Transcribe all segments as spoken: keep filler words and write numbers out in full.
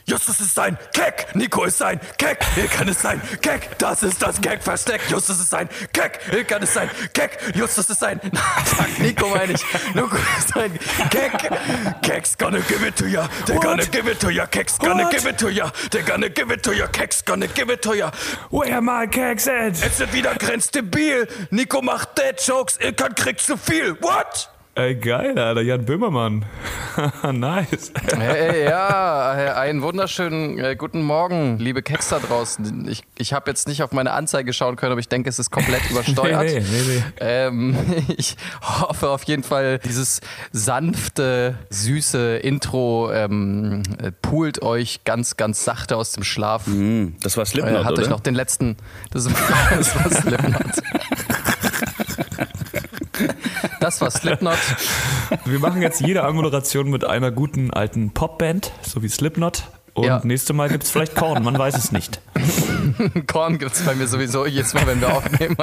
Justus ist ein Keck, Nico ist ein Keck, Ilkan ist ein Keck, das ist das Gag-Versteck. Justus ist ein Keck, Ilkan ist ein Keck, Justus ist ein, fuck, Nico meine ich, Nico ist ein Keck. Keck's gonna give it to ya, they're gonna give it to ya, Keck's gonna give it to ya, they're gonna give it to ya, Keck's gonna give it to ya. Where my Keks at? Es wird wieder grenzdebil, Nico macht Dead-Jokes, Ilkan kriegt zu viel, what? Ey, geil, Alter, Jan Böhmermann. Nice. Hey, ja, einen wunderschönen äh, guten Morgen, liebe Keks da draußen. Ich, ich habe jetzt nicht auf meine Anzeige schauen können, aber ich denke, es ist komplett übersteuert. nee, nee, nee, nee. Ähm, ich hoffe auf jeden Fall, dieses sanfte, süße Intro ähm, poolt euch ganz, ganz sachte aus dem Schlaf. Mm, das war Slipknot, äh, Hat oder? euch noch den letzten... Das, das war Slipknot. Das war Slipknot. Wir machen jetzt jede Anmoderation mit einer guten alten Popband, so wie Slipknot. Und Ja. nächste Mal gibt es vielleicht Korn, man weiß es nicht. Korn gibt's bei mir sowieso jedes Mal, wenn wir aufnehmen.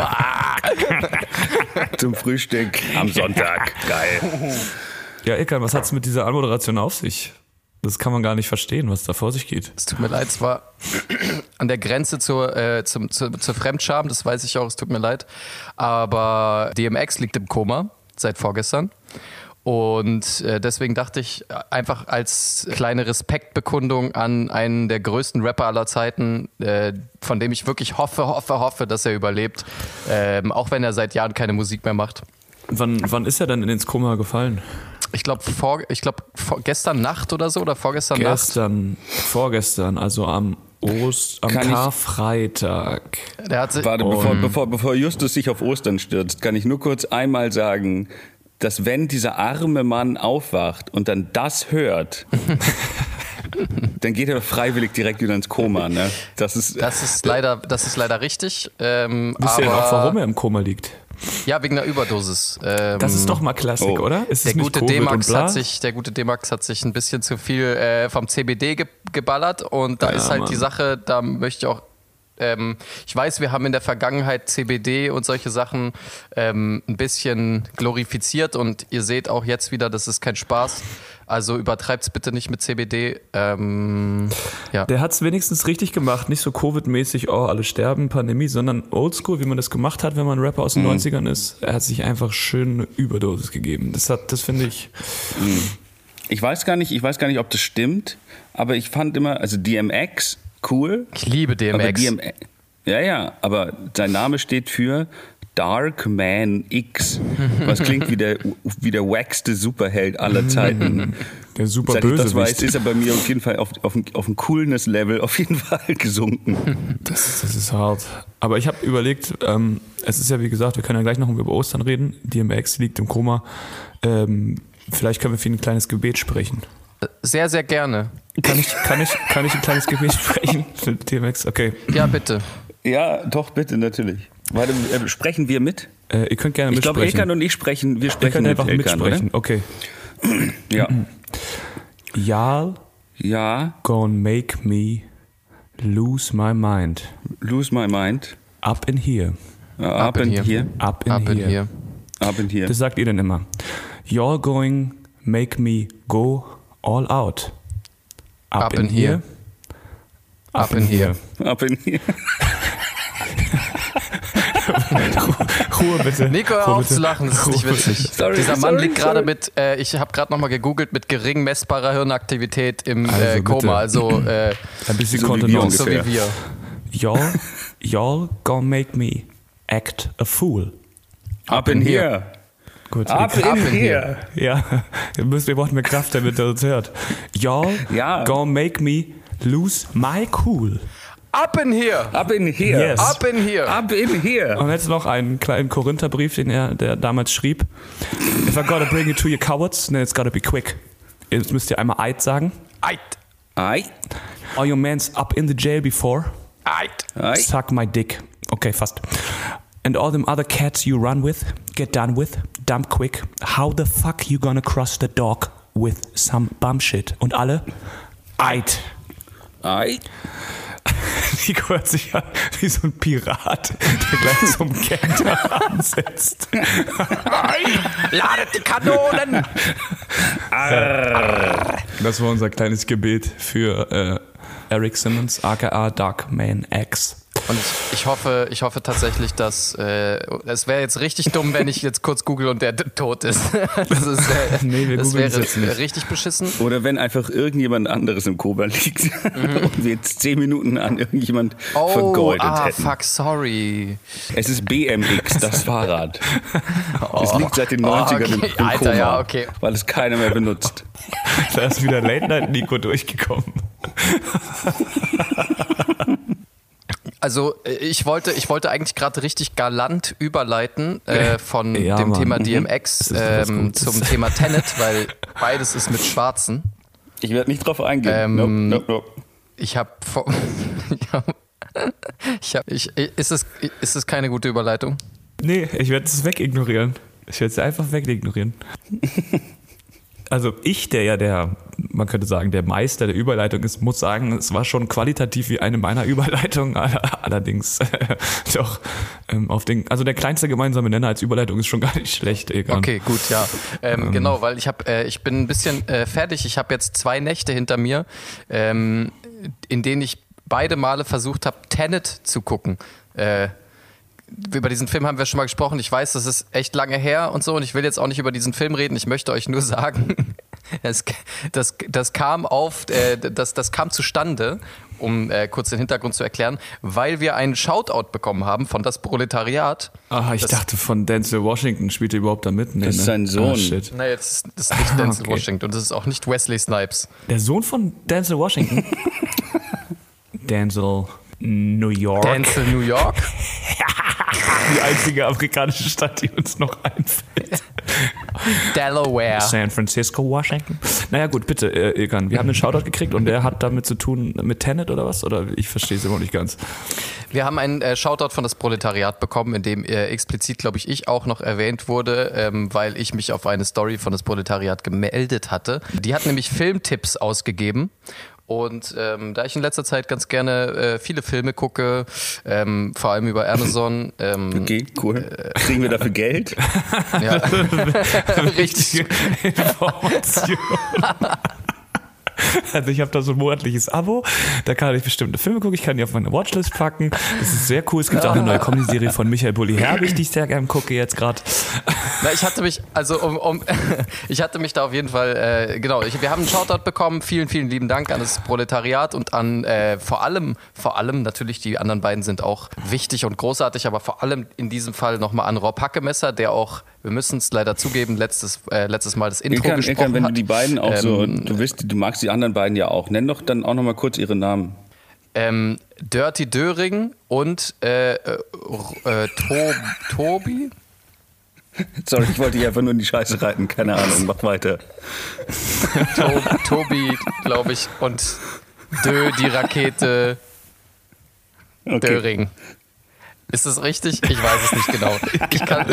Zum Frühstück am Sonntag. Geil. Ja, Ilkan, was hat's mit dieser Anmoderation auf sich? Das kann man gar nicht verstehen, was da vor sich geht. Es tut mir leid, es war an der Grenze zur, äh, zum, zur, zur Fremdscham, das weiß ich auch, es tut mir leid. Aber D M X liegt im Koma seit vorgestern. Und äh, deswegen dachte ich, einfach als kleine Respektbekundung an einen der größten Rapper aller Zeiten, äh, von dem ich wirklich hoffe, hoffe, hoffe, dass er überlebt, ähm, auch wenn er seit Jahren keine Musik mehr macht. Wann, wann ist er denn ins Koma gefallen? Ich glaube, vor, ich glaub, vor, gestern Nacht oder so, oder vorgestern Nacht. Gestern, vorgestern, also am Ost, am Kann ich- Karfreitag. Der hat sich, Warte, bevor, bevor, bevor Justus sich auf Ostern stürzt, kann ich nur kurz einmal sagen, dass wenn dieser arme Mann aufwacht und dann das hört, dann geht er freiwillig direkt wieder ins Koma. Ne? Das ist, Das ist leider, das ist leider richtig. Ähm, Wisst ihr denn aber, auch, warum er im Koma liegt? Ja, wegen einer Überdosis. Ähm, Das ist doch mal Klassik, Oh. oder? Ist es der nicht gute Covid und D-Max bla? hat sich, der gute D-Max hat sich ein bisschen zu viel äh, vom C B D ge- geballert und da Ja, ist halt Mann. die Sache, da möchte ich auch ähm, ich weiß, wir haben in der Vergangenheit C B D und solche Sachen ähm, ein bisschen glorifiziert und ihr seht auch jetzt wieder, das ist kein Spaß. Also übertreibt's bitte nicht mit C B D. Ähm, ja. Der hat es wenigstens richtig gemacht, nicht so Covid-mäßig, oh, alle sterben, Pandemie, sondern oldschool, wie man das gemacht hat, wenn man Rapper aus den neunzigern ist. Er hat sich einfach schön eine Überdosis gegeben. Das hat, das finde ich... ich weiß gar nicht, ich weiß gar nicht, ob das stimmt, aber ich fand immer, also D M X, cool. Ich liebe D M Aber X. D M X, ja, ja, aber sein Name steht für Dark Man X, was klingt wie der, wie der wackste Superheld aller Zeiten. Der super Seit ich das weiß, Bösewicht. ist er bei mir auf jeden Fall auf, auf, ein, auf ein Coolness-Level auf jeden Fall gesunken. Das, das ist hart. Aber ich habe überlegt, ähm, es ist ja wie gesagt, wir können ja gleich noch über Ostern reden. D M X liegt im Koma. Ähm, vielleicht können wir für ihn ein kleines Gebet sprechen. Sehr, sehr gerne. Kann ich, kann ich, kann ich ein kleines Gebet sprechen für D M X? Okay. Ja, bitte. Ja, doch, bitte, natürlich. Warte, äh, sprechen wir mit? Äh, ihr könnt gerne Ich glaube, mitsprechen. Ilkan und ich sprechen, wir Ihr sprechen könnt mit einfach Ilkan, mitsprechen. Okay. oder? Ja. Y'all Ja, gonna make me lose my mind. lose my mind. Up in here. Ja, Up up in in here. here. Up in Ab in here. hier. Up in here. Das sagt ihr dann immer. You're going make me go all out. Up in here. Up in here. Up in here. Ruhe bitte. Nico, hör Ruhe auf bitte. zu lachen, das ist nicht Ruhe witzig. Sorry, Dieser Mann sorry, liegt gerade sorry. mit, äh, ich habe gerade nochmal gegoogelt, mit gering messbarer Hirnaktivität im Also äh, bitte. Koma, also äh, Ein bisschen So wie wir Kontenance. so wie wir. Y'all, y'all gonna make me act a fool. Up in here. Gut. Up ihr- in in here. Ja, ihr müsst, ihr braucht mehr Kraft, damit er uns hört. Y'all Ja. gonna make me lose my cool. Up in here! Up in here. Yes. Up in here! Up in here. Und jetzt noch einen kleinen Korintherbrief, den er der damals schrieb. If I gotta bring it to you cowards, then it's gotta be quick. Jetzt müsst ihr einmal Eid sagen. Eit! Ei. Are your mans up in the jail before? Eit! Ei. Suck my dick. Okay, fast. And all them other cats you run with, get done with, dump quick. How the fuck you gonna cross the dog with some bum shit? Und alle? Eid. Ei. Nico hört sich an wie so ein Pirat, der gleich zum Kenter ansetzt. Ladet die Kanonen! Das war unser kleines Gebet für äh, Eric Simmons, aka Darkman X. Und ich, ich hoffe, ich hoffe tatsächlich, dass äh, es wäre jetzt richtig dumm, wenn ich jetzt kurz google und der d- tot ist. Das, ist, äh, nee, wir das wäre jetzt nicht. Richtig beschissen. Oder wenn einfach irgendjemand anderes im Koma liegt mhm. und wir jetzt zehn Minuten an irgendjemand oh, vergeudet ah, hätten. Fuck, sorry. Es ist B M X, das Fahrrad. Oh. Es liegt seit den neunzigern okay. im, im Alter, Koma, ja, okay. weil es keiner mehr benutzt. Da ist wieder Late Night Nico durchgekommen. Also ich wollte, ich wollte eigentlich gerade richtig galant überleiten äh, von ja, dem Mann. Thema D M X ähm, zum Thema Tenet, weil beides ist mit Schwarzen. Ich werde nicht drauf eingehen. Ähm, nope, nope, nope. Ich habe ich hab, ich, ist, es, ist es keine gute Überleitung? Nee, ich werde es wegignorieren. Ich werde es einfach wegignorieren. Also ich, der ja der, man könnte sagen, der Meister der Überleitung ist, muss sagen, es war schon qualitativ wie eine meiner Überleitungen, allerdings äh, doch ähm, auf den, also der kleinste gemeinsame Nenner als Überleitung ist schon gar nicht schlecht. Egal. Okay, gut, ja. Ähm, ähm. Genau, weil ich habe, äh, ich bin ein bisschen äh, fertig. Ich habe jetzt zwei Nächte hinter mir, ähm, in denen ich beide Male versucht habe, Tenet zu gucken. Äh, Über diesen Film haben wir schon mal gesprochen. Ich weiß, das ist echt lange her und so. Und ich will jetzt auch nicht über diesen Film reden. Ich möchte euch nur sagen, das, das, das kam auf, äh, das, das kam zustande, um äh, kurz den Hintergrund zu erklären, weil wir einen Shoutout bekommen haben von Das Proletariat. Ah, ich das, dachte von Denzel Washington spielt er überhaupt da mit. Nee, das ist ne? sein Sohn. Ah, shit. Nein, das, das ist nicht Denzel okay. Washington und das ist auch nicht Wesley Snipes. Der Sohn von Denzel Washington? Denzel New York. Denzel New York? Die einzige afrikanische Stadt, die uns noch einfällt. Delaware. San Francisco, Washington. Naja gut, bitte, äh, Ilkan, wir haben einen Shoutout gekriegt und der hat damit zu tun mit Tenet oder was? Oder ich verstehe es immer nicht ganz. Wir haben einen äh, Shoutout von Das Proletariat bekommen, in dem äh, explizit, glaube ich, ich auch noch erwähnt wurde, ähm, weil ich mich auf eine Story von Das Proletariat gemeldet hatte. Die hat nämlich Filmtipps ausgegeben. Und ähm, da ich in letzter Zeit ganz gerne äh, viele Filme gucke, ähm, vor allem über Amazon. Ähm, okay, cool. Kriegen wir dafür Geld? Ja. Richtig. Information. Also ich habe da so ein monatliches Abo, da kann ich bestimmte Filme gucken, ich kann die auf meine Watchlist packen. Das ist sehr cool. Es gibt auch eine neue Comedy-Serie von Michael Bulli-Herbig, die ich sehr gerne gucke jetzt gerade. Na, ich hatte mich, also um, um ich hatte mich da auf jeden Fall, äh, genau, ich, wir haben einen Shoutout bekommen. Vielen, vielen lieben Dank an das Proletariat und an äh, vor allem, vor allem natürlich die anderen beiden sind auch wichtig und großartig, aber vor allem in diesem Fall nochmal an Rob Hackemesser, der auch, wir müssen es leider zugeben, letztes, äh, letztes Mal das Intro Ilkan, gesprochen Ilkan, wenn hat. du die beiden auch ähm, so, du wirst, du magst die anderen beiden ja auch. Nenn doch dann auch nochmal kurz ihre Namen. Ähm, Dirty Döring und äh, äh, äh, to- Tobi? Sorry, ich wollte dich einfach nur in die Scheiße reiten. Keine Ahnung, mach weiter. To- Tobi, glaube ich, und Dö, die Rakete, Okay. Döring. Ist das richtig? Ich weiß es nicht genau. Ich kann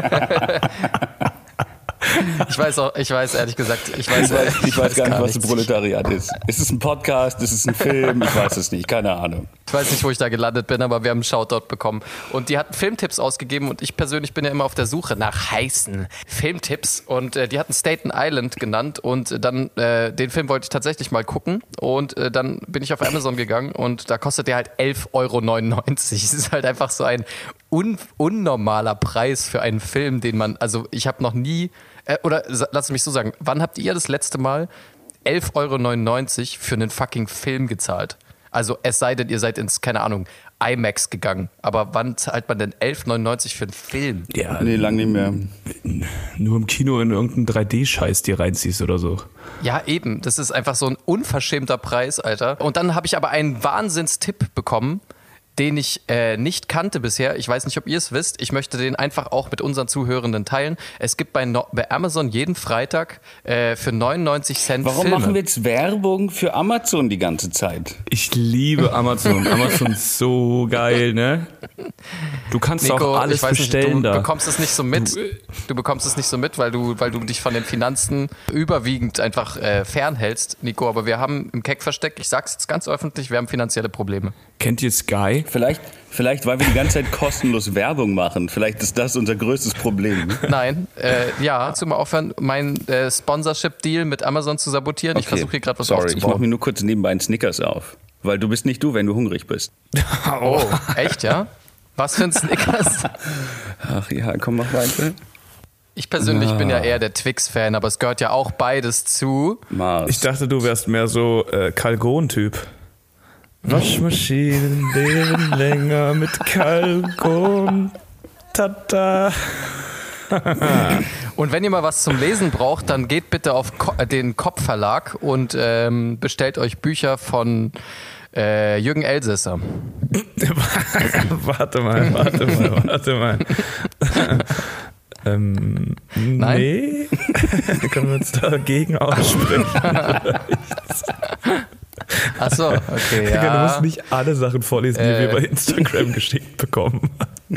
Ich weiß auch, ich weiß ehrlich gesagt, ich weiß, Ich weiß, ich weiß gar nicht, was nichts. ein Proletariat ist. Ist es ein Podcast? Ist es ein Film? Ich weiß es nicht. Keine Ahnung. Ich weiß nicht, wo ich da gelandet bin, aber wir haben einen Shoutout bekommen. Und die hatten Filmtipps ausgegeben und ich persönlich bin ja immer auf der Suche nach heißen Filmtipps. Und äh, die hatten Staten Island genannt und dann, äh, den Film wollte ich tatsächlich mal gucken. Und äh, dann bin ich auf Amazon gegangen und da kostet der halt elf Euro neunundneunzig. Das ist halt einfach so ein un- unnormaler Preis für einen Film, den man, also ich habe noch nie, äh, oder lass mich so sagen, wann habt ihr das letzte Mal elf Euro neunundneunzig für einen fucking Film gezahlt? Also es sei denn, ihr seid ins, keine Ahnung, IMAX gegangen. Aber wann zahlt man denn elf Euro neunundneunzig für einen Film? Ja, Nee, lang nicht mehr. nur im Kino in irgendeinen drei D-Scheiß dir reinziehst oder so. Ja, eben. Das ist einfach so ein unverschämter Preis, Alter. Und dann habe ich aber einen Wahnsinnstipp bekommen, den ich äh, nicht kannte bisher. Ich weiß nicht, ob ihr es wisst. Ich möchte den einfach auch mit unseren Zuhörenden teilen. Es gibt bei, no- bei Amazon jeden Freitag äh, für neunundneunzig Cent Warum Filme. machen wir jetzt Werbung für Amazon die ganze Zeit? Ich liebe Amazon. Amazon ist so geil, ne? Du kannst Nico, auch alles ich weiß bestellen nicht, du da. bekommst es nicht so mit. Du bekommst es nicht so mit, weil du, weil du dich von den Finanzen überwiegend einfach äh, fernhältst, Nico. Aber wir haben im Keck-Versteck, ich sag's jetzt ganz öffentlich, wir haben finanzielle Probleme. Kennt ihr Sky? Vielleicht, vielleicht, weil wir die ganze Zeit kostenlos Werbung machen. Vielleicht ist das unser größtes Problem. Nein, äh, ja, kannst du mal aufhören, meinen äh, Sponsorship-Deal mit Amazon zu sabotieren? Ich versuche hier gerade was Sorry, ich mache aufzubauen. mir nur kurz nebenbei einen Snickers auf. Weil du bist nicht du, wenn du hungrig bist. Oh, echt, ja? Was für ein Snickers? Ach ja, komm, mach weiter. Ich persönlich ah. bin ja eher der Twix-Fan, aber es gehört ja auch beides zu. Mars. Ich dachte, du wärst mehr so äh, Kalgon-Typ. Waschmaschinen leben länger mit Kalgon. Tata. Und wenn ihr mal was zum Lesen braucht, dann geht bitte auf Ko- den Kopp Verlag und ähm, bestellt euch Bücher von äh, Jürgen Elsässer. warte mal, warte mal, warte mal. ähm, Nein? Nee? Können wir uns dagegen aussprechen? Ach so, okay, ja. Du musst nicht alle Sachen vorlesen, die äh. wir bei Instagram geschickt bekommen.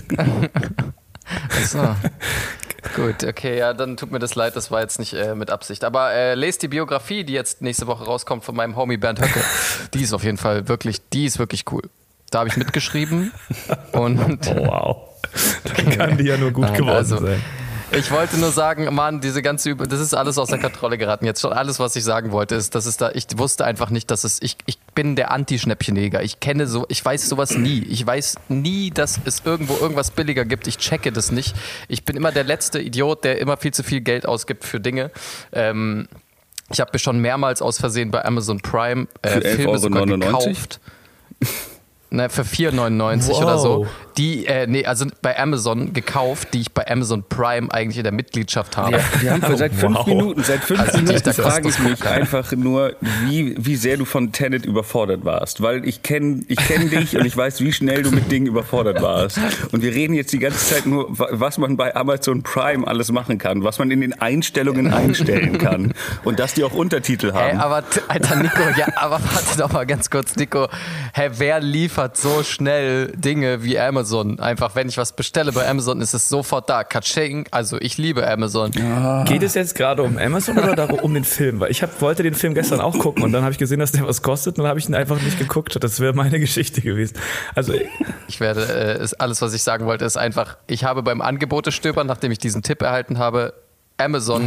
Ach so. Gut, okay, ja, dann tut mir das leid, das war jetzt nicht äh, mit Absicht. Aber äh, lest die Biografie, die jetzt nächste Woche rauskommt von meinem Homie Bernd Höcke. Die ist auf jeden Fall wirklich, die ist wirklich cool. Da habe ich mitgeschrieben und oh, wow. Dann kann die ja nur gut geworden also, sein. Ich wollte nur sagen, Mann, diese ganze Übung, das ist alles aus der Kontrolle geraten. Jetzt schon alles, was ich sagen wollte, ist, dass es da, ich wusste einfach nicht, dass es, ich, ich bin der Anti-Schnäppchenjäger. Ich kenne so, ich weiß sowas nie. Ich weiß nie, dass es irgendwo irgendwas billiger gibt. Ich checke das nicht. Ich bin immer der letzte Idiot, der immer viel zu viel Geld ausgibt für Dinge. Ähm, ich habe mir schon mehrmals aus Versehen bei Amazon Prime äh, Filme sogar gekauft. Ne, für vier neunundneunzig wow. oder so. Die, äh, nee, also bei Amazon gekauft, die ich bei Amazon Prime eigentlich in der Mitgliedschaft habe. Ja, wir haben seit fünf wow. Minuten, seit fünf Also Minuten frage ich mich einfach nur, wie, wie sehr du von Tenet überfordert warst. Weil ich kenne ich kenn dich und ich weiß, wie schnell du mit Dingen überfordert warst. Und wir reden jetzt die ganze Zeit nur, was man bei Amazon Prime alles machen kann, was man in den Einstellungen einstellen kann. Und dass die auch Untertitel haben. Hä, aber, Alter, Nico, ja, aber warte doch mal ganz kurz, Nico. Hä, wer liefert so schnell Dinge wie Amazon? Einfach, wenn ich was bestelle bei Amazon, ist es sofort da. Katsching, also ich liebe Amazon. Ja. Geht es jetzt gerade um Amazon oder darum, um den Film? Weil ich hab, wollte den Film gestern auch gucken und dann habe ich gesehen, dass der was kostet und dann habe ich ihn einfach nicht geguckt. Das wäre meine Geschichte gewesen. Also ich werde, äh, ist alles, was ich sagen wollte, ist einfach, ich habe beim Angebotestöbern, nachdem ich diesen Tipp erhalten habe, Amazon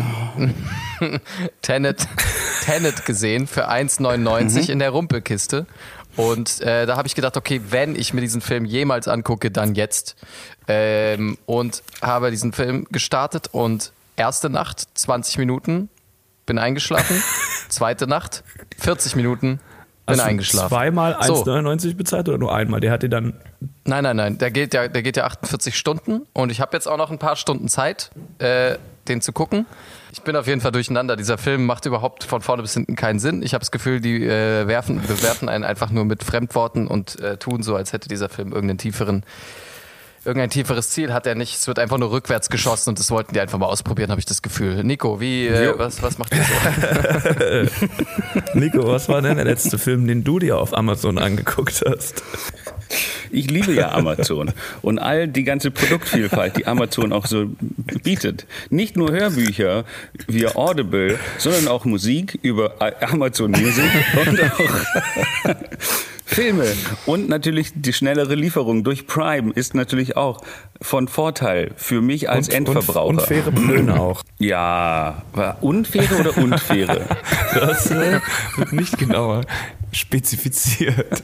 Tenet, Tenet gesehen für eins neunundneunzig mhm. in der Rumpelkiste. Und äh, da habe ich gedacht, okay, wenn ich mir diesen Film jemals angucke, dann jetzt. Ähm, und habe diesen Film gestartet und erste Nacht zwanzig Minuten, bin eingeschlafen. Zweite Nacht vierzig Minuten, bin Hast eingeschlafen. Du zweimal so. eins neunundneunzig bezahlt oder nur einmal? Der hat dir dann... Nein, nein, nein, der geht ja, der geht ja achtundvierzig Stunden und ich habe jetzt auch noch ein paar Stunden Zeit, äh, den zu gucken. Ich bin auf jeden Fall durcheinander. Dieser Film macht überhaupt von vorne bis hinten keinen Sinn. Ich habe das Gefühl, die äh, werfen, bewerfen einen einfach nur mit Fremdworten und äh, tun so, als hätte dieser Film irgendeinen tieferen, irgendein tieferes Ziel hat er nicht. Es wird einfach nur rückwärts geschossen und das wollten die einfach mal ausprobieren, habe ich das Gefühl. Nico, wie, äh, was, was macht ihr so? Nico, was war denn der letzte Film, den du dir auf Amazon angeguckt hast? Ich liebe ja Amazon und all die ganze Produktvielfalt, die Amazon auch so bietet. Nicht nur Hörbücher via Audible, sondern auch Musik über Amazon Music und auch Filme. Und natürlich die schnellere Lieferung durch Prime ist natürlich auch von Vorteil für mich als und, Endverbraucher. Und, und faire Löhne auch. Ja, war unfaire oder unfaire? Das äh, wird nicht genauer spezifiziert.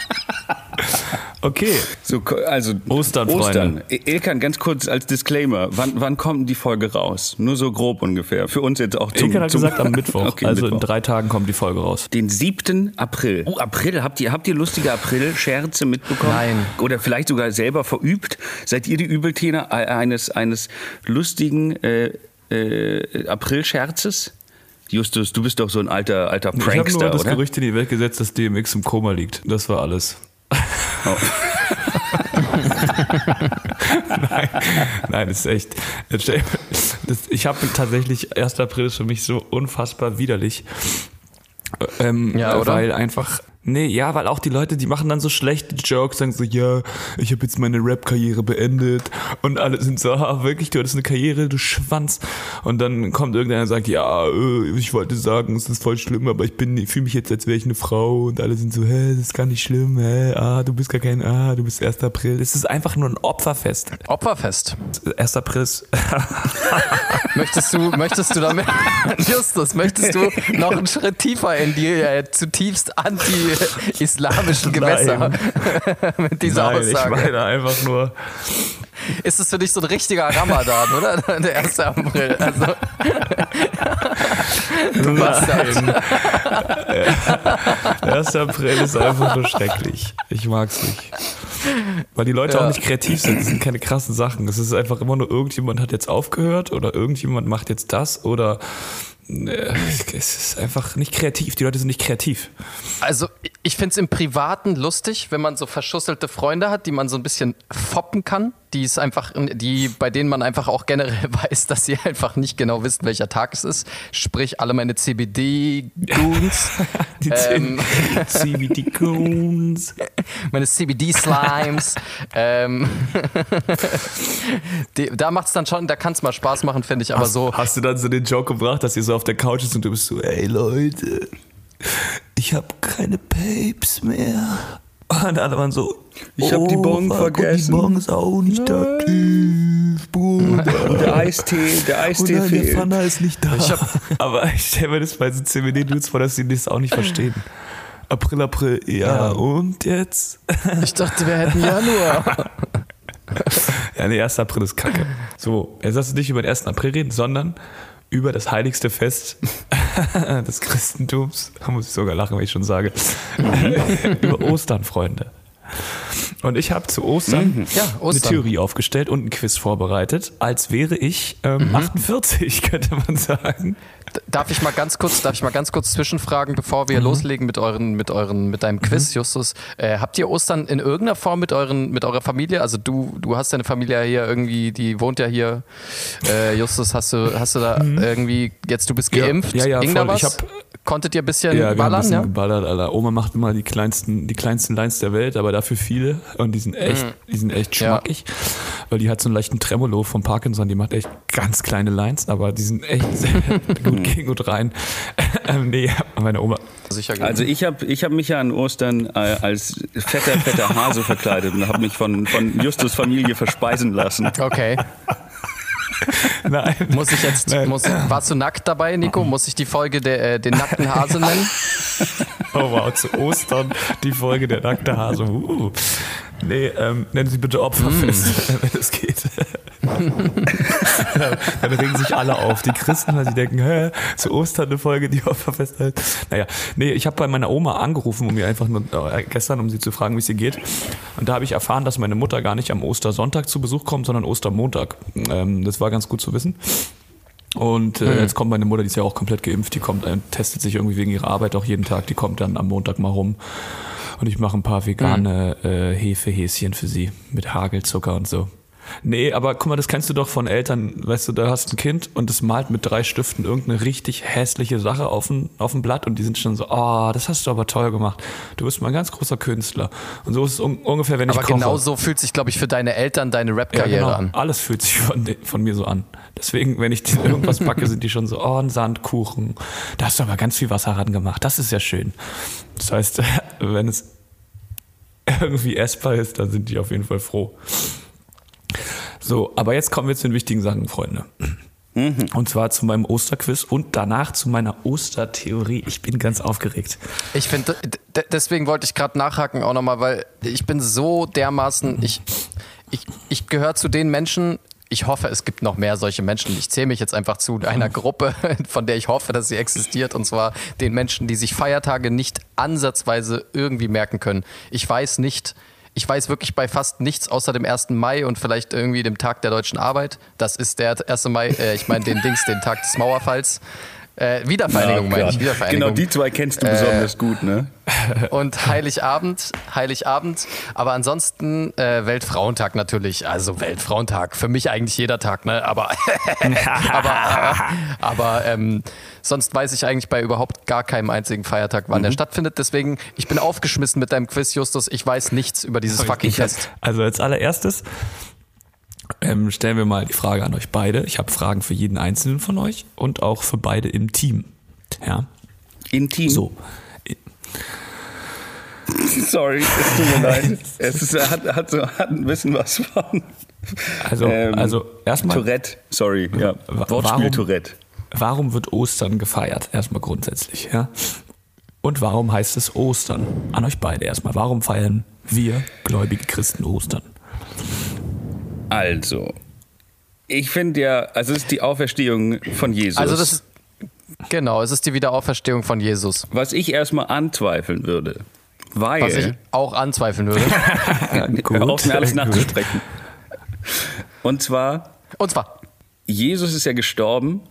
Okay. So, also Ostern, Ostern. Freunde. Ilkan, ganz kurz als Disclaimer. Wann, wann kommt die Folge raus? Nur so grob ungefähr. Für uns jetzt auch zum... Ilkan hat zum gesagt am Mittwoch. Okay, also Mittwoch. in drei Tagen kommt die Folge raus. Den siebten April. Oh, April. Habt ihr, habt ihr lustige April-Scherze mitbekommen? Nein. Oder vielleicht sogar selber verübt? Seid ihr die Übeltäter eines, eines lustigen äh, äh, April-Scherzes? Justus, du bist doch so ein alter, alter Prankster, ich habe nur das oder? Gerücht in die Welt gesetzt, dass D M X im Koma liegt. Das war alles. Oh. nein, nein, das ist echt. Das, ich habe tatsächlich, erster April ist für mich so unfassbar widerlich. Ähm, Ja, oder? Weil einfach, nee, ja, weil auch die Leute, die machen dann so schlechte Jokes, sagen so, ja, ich habe jetzt meine Rap-Karriere beendet und alle sind so, ah, wirklich, du hattest eine Karriere, du Schwanz. Und dann kommt irgendeiner und sagt, ja, ich wollte sagen, es ist voll schlimm, aber ich bin, fühle mich jetzt, als wäre ich eine Frau und alle sind so, hä, das ist gar nicht schlimm, hä, ah, du bist gar kein, ah, du bist erster April. Es ist einfach nur ein Opferfest. Opferfest. erster April ist... Möchtest du, möchtest du damit, Justus, möchtest du noch einen Schritt tiefer in die äh, zutiefst anti die islamischen Gewässer mit dieser Nein, Aussage. ich meine einfach nur... Ist es für dich so ein richtiger Ramadan, oder? Der erste April. Also. Du Nein. Der erste April ist einfach nur schrecklich. Ich mag's nicht. Weil die Leute Ja. auch nicht kreativ sind. Das sind keine krassen Sachen. Das ist einfach immer nur, irgendjemand hat jetzt aufgehört oder irgendjemand macht jetzt das oder äh, es ist einfach nicht kreativ. Die Leute sind nicht kreativ. Also ich finde es im Privaten lustig, wenn man so verschusselte Freunde hat, die man so ein bisschen foppen kann, die es einfach, die, bei denen man einfach auch generell weiß, dass sie einfach nicht genau wissen, welcher Tag es ist. Sprich, alle meine C B D-Goons, Die ähm, C B D-Goons. meine C B D-Slimes. ähm, die, da macht es dann schon, da kann es mal Spaß machen, finde ich, aber hast, so. Hast du dann so den Joke gebracht, dass ihr so auf der Couch ist und du bist so, ey Leute, ich habe keine Papes mehr. Und alle waren so, Ich hab die Bon fuck, vergessen. Und die Bon ist auch nicht aktiv, Bruder. Und der Eistee, der Und Eistee nein, der fehlt. Pfanner ist nicht da. Ich hab- Aber ich stelle mir das bei so C B D-Dudes vor, dass sie das auch nicht verstehen. April, April, ja, Ja. und jetzt? Ich dachte, wir hätten Januar. Ja, der erste April ist kacke. So, jetzt lass uns nicht über den ersten April reden, sondern über das heiligste Fest des Christentums. Da muss ich sogar lachen, wenn ich schon sage. Über Ostern, Freunde. Und ich habe zu Ostern, Ja, eine Ostern. Theorie aufgestellt und ein Quiz vorbereitet, als wäre ich ähm, achtundvierzig, könnte man sagen. Darf ich mal ganz kurz, darf ich mal ganz kurz zwischenfragen, bevor wir Mhm. loslegen mit euren, mit euren, mit deinem Quiz, Justus? Äh, habt ihr Ostern in irgendeiner Form mit euren, mit eurer Familie? Also du, du hast deine Familie ja hier irgendwie, die wohnt ja hier. Äh, Justus, hast du, hast du da irgendwie jetzt? Du bist Ja, geimpft? ja, ja, Ging da voll. was? Ich hab- Konntet ihr ein bisschen Ja, wir haben ein ballern? bisschen Ja? geballert, Alter. Oma macht immer die kleinsten, die kleinsten Lines der Welt, aber dafür viele. Und die sind echt, die sind echt Ja. schmackig. Weil die hat so einen leichten Tremolo von Parkinson, die macht echt ganz kleine Lines, aber die sind echt sehr gut gegen und rein. ähm, nee, meine Oma. Sicher gehen. Also ich habe ich hab mich ja an Ostern äh, als fetter, fetter Hase verkleidet und habe mich von, von Justus Familie verspeisen lassen. Okay. Nein. Muss ich jetzt, Nein. muss, warst du nackt dabei, Nico? Muss ich die Folge der, äh, den nackten Hase nennen? Oh wow, zu Ostern die Folge der nackte Hase. Uh. Nee, ähm, nennen Sie bitte Opferfest, wenn es geht. Dann regen sich alle auf. Die Christen, weil sie denken, hä, zu Ostern eine Folge, die Opferfest heißt. Naja, nee, ich habe bei meiner Oma angerufen, um mir einfach nur, äh, gestern, um sie zu fragen, wie es ihr geht. Und da habe ich erfahren, dass meine Mutter gar nicht am Ostersonntag zu Besuch kommt, sondern Ostermontag. Ähm, das war ganz gut zu wissen. Und äh, jetzt kommt meine Mutter, die ist ja auch komplett geimpft, die kommt, äh, testet sich irgendwie wegen ihrer Arbeit auch jeden Tag, die kommt dann am Montag mal rum. Und ich mache ein paar vegane äh, Hefehäschen für sie mit Hagelzucker und so. Nee, aber guck mal, das kennst du doch von Eltern, weißt du, da hast du ein Kind und das malt mit drei Stiften irgendeine richtig hässliche Sache auf ein, auf ein Blatt und die sind schon so, oh, das hast du aber toll gemacht. Du bist mal ein ganz großer Künstler. Und so ist es un- ungefähr, wenn Aber ich koche. genau so fühlt sich, glaube ich, für deine Eltern deine Ja, Rap-Karriere genau. an. Alles fühlt sich von, de- von mir so an. Deswegen, wenn ich die- irgendwas backe, sind die schon so, oh, ein Sandkuchen. Da hast du aber ganz viel Wasser ran gemacht. Das ist ja schön. Das heißt, wenn es irgendwie essbar ist, dann sind die auf jeden Fall froh. So, aber jetzt kommen wir zu den wichtigen Sachen, Freunde. Und zwar zu meinem Osterquiz und danach zu meiner Ostertheorie. Ich bin ganz aufgeregt. Ich finde, d- deswegen wollte ich gerade nachhaken auch nochmal, weil ich bin so dermaßen, ich, ich, ich gehöre zu den Menschen, ich hoffe, es gibt noch mehr solche Menschen. Ich zähle mich jetzt einfach zu einer Gruppe, von der ich hoffe, dass sie existiert, und zwar den Menschen, die sich Feiertage nicht ansatzweise irgendwie merken können. Ich weiß nicht, ich weiß wirklich bei fast nichts außer dem ersten Mai und vielleicht irgendwie dem Tag der Deutschen Arbeit. Das ist der erste Mai, äh, ich meine den Dings, den Tag des Mauerfalls. Äh, Wiedervereinigung Ja, meine ich, Gott. Wiedervereinigung. Genau, die zwei kennst du besonders gut, ne? Und Heiligabend, Heiligabend, aber ansonsten äh, Weltfrauentag natürlich, also Weltfrauentag, für mich eigentlich jeder Tag, ne? Aber, aber, äh, aber ähm, sonst weiß ich eigentlich bei überhaupt gar keinem einzigen Feiertag, wann der stattfindet. Deswegen, ich bin aufgeschmissen mit deinem Quiz, Justus. Ich weiß nichts über dieses fucking Fest. Also als allererstes ähm, stellen wir mal die Frage an euch beide. Ich habe Fragen für jeden Einzelnen von euch und auch für beide im Team. Ja, Intim. so. Sorry, es tut mir leid. Es ist, hat, hat, so, hat ein bisschen was von. Also, Ähm, also erstmal, Tourette, sorry, ja. Wa- Wortspiel warum- Tourette. warum wird Ostern gefeiert? Erstmal grundsätzlich, ja. Und warum heißt es Ostern? An euch beide erstmal. Warum feiern wir gläubige Christen Ostern? Also, ich finde ja, also es ist die Auferstehung von Jesus. Also das ist, genau, es ist die Wiederauferstehung von Jesus. Was ich erstmal anzweifeln würde, weil... Was ich auch anzweifeln würde. Hör auf, mir alles nachzusprechen. Und zwar, Und zwar, Jesus ist ja gestorben,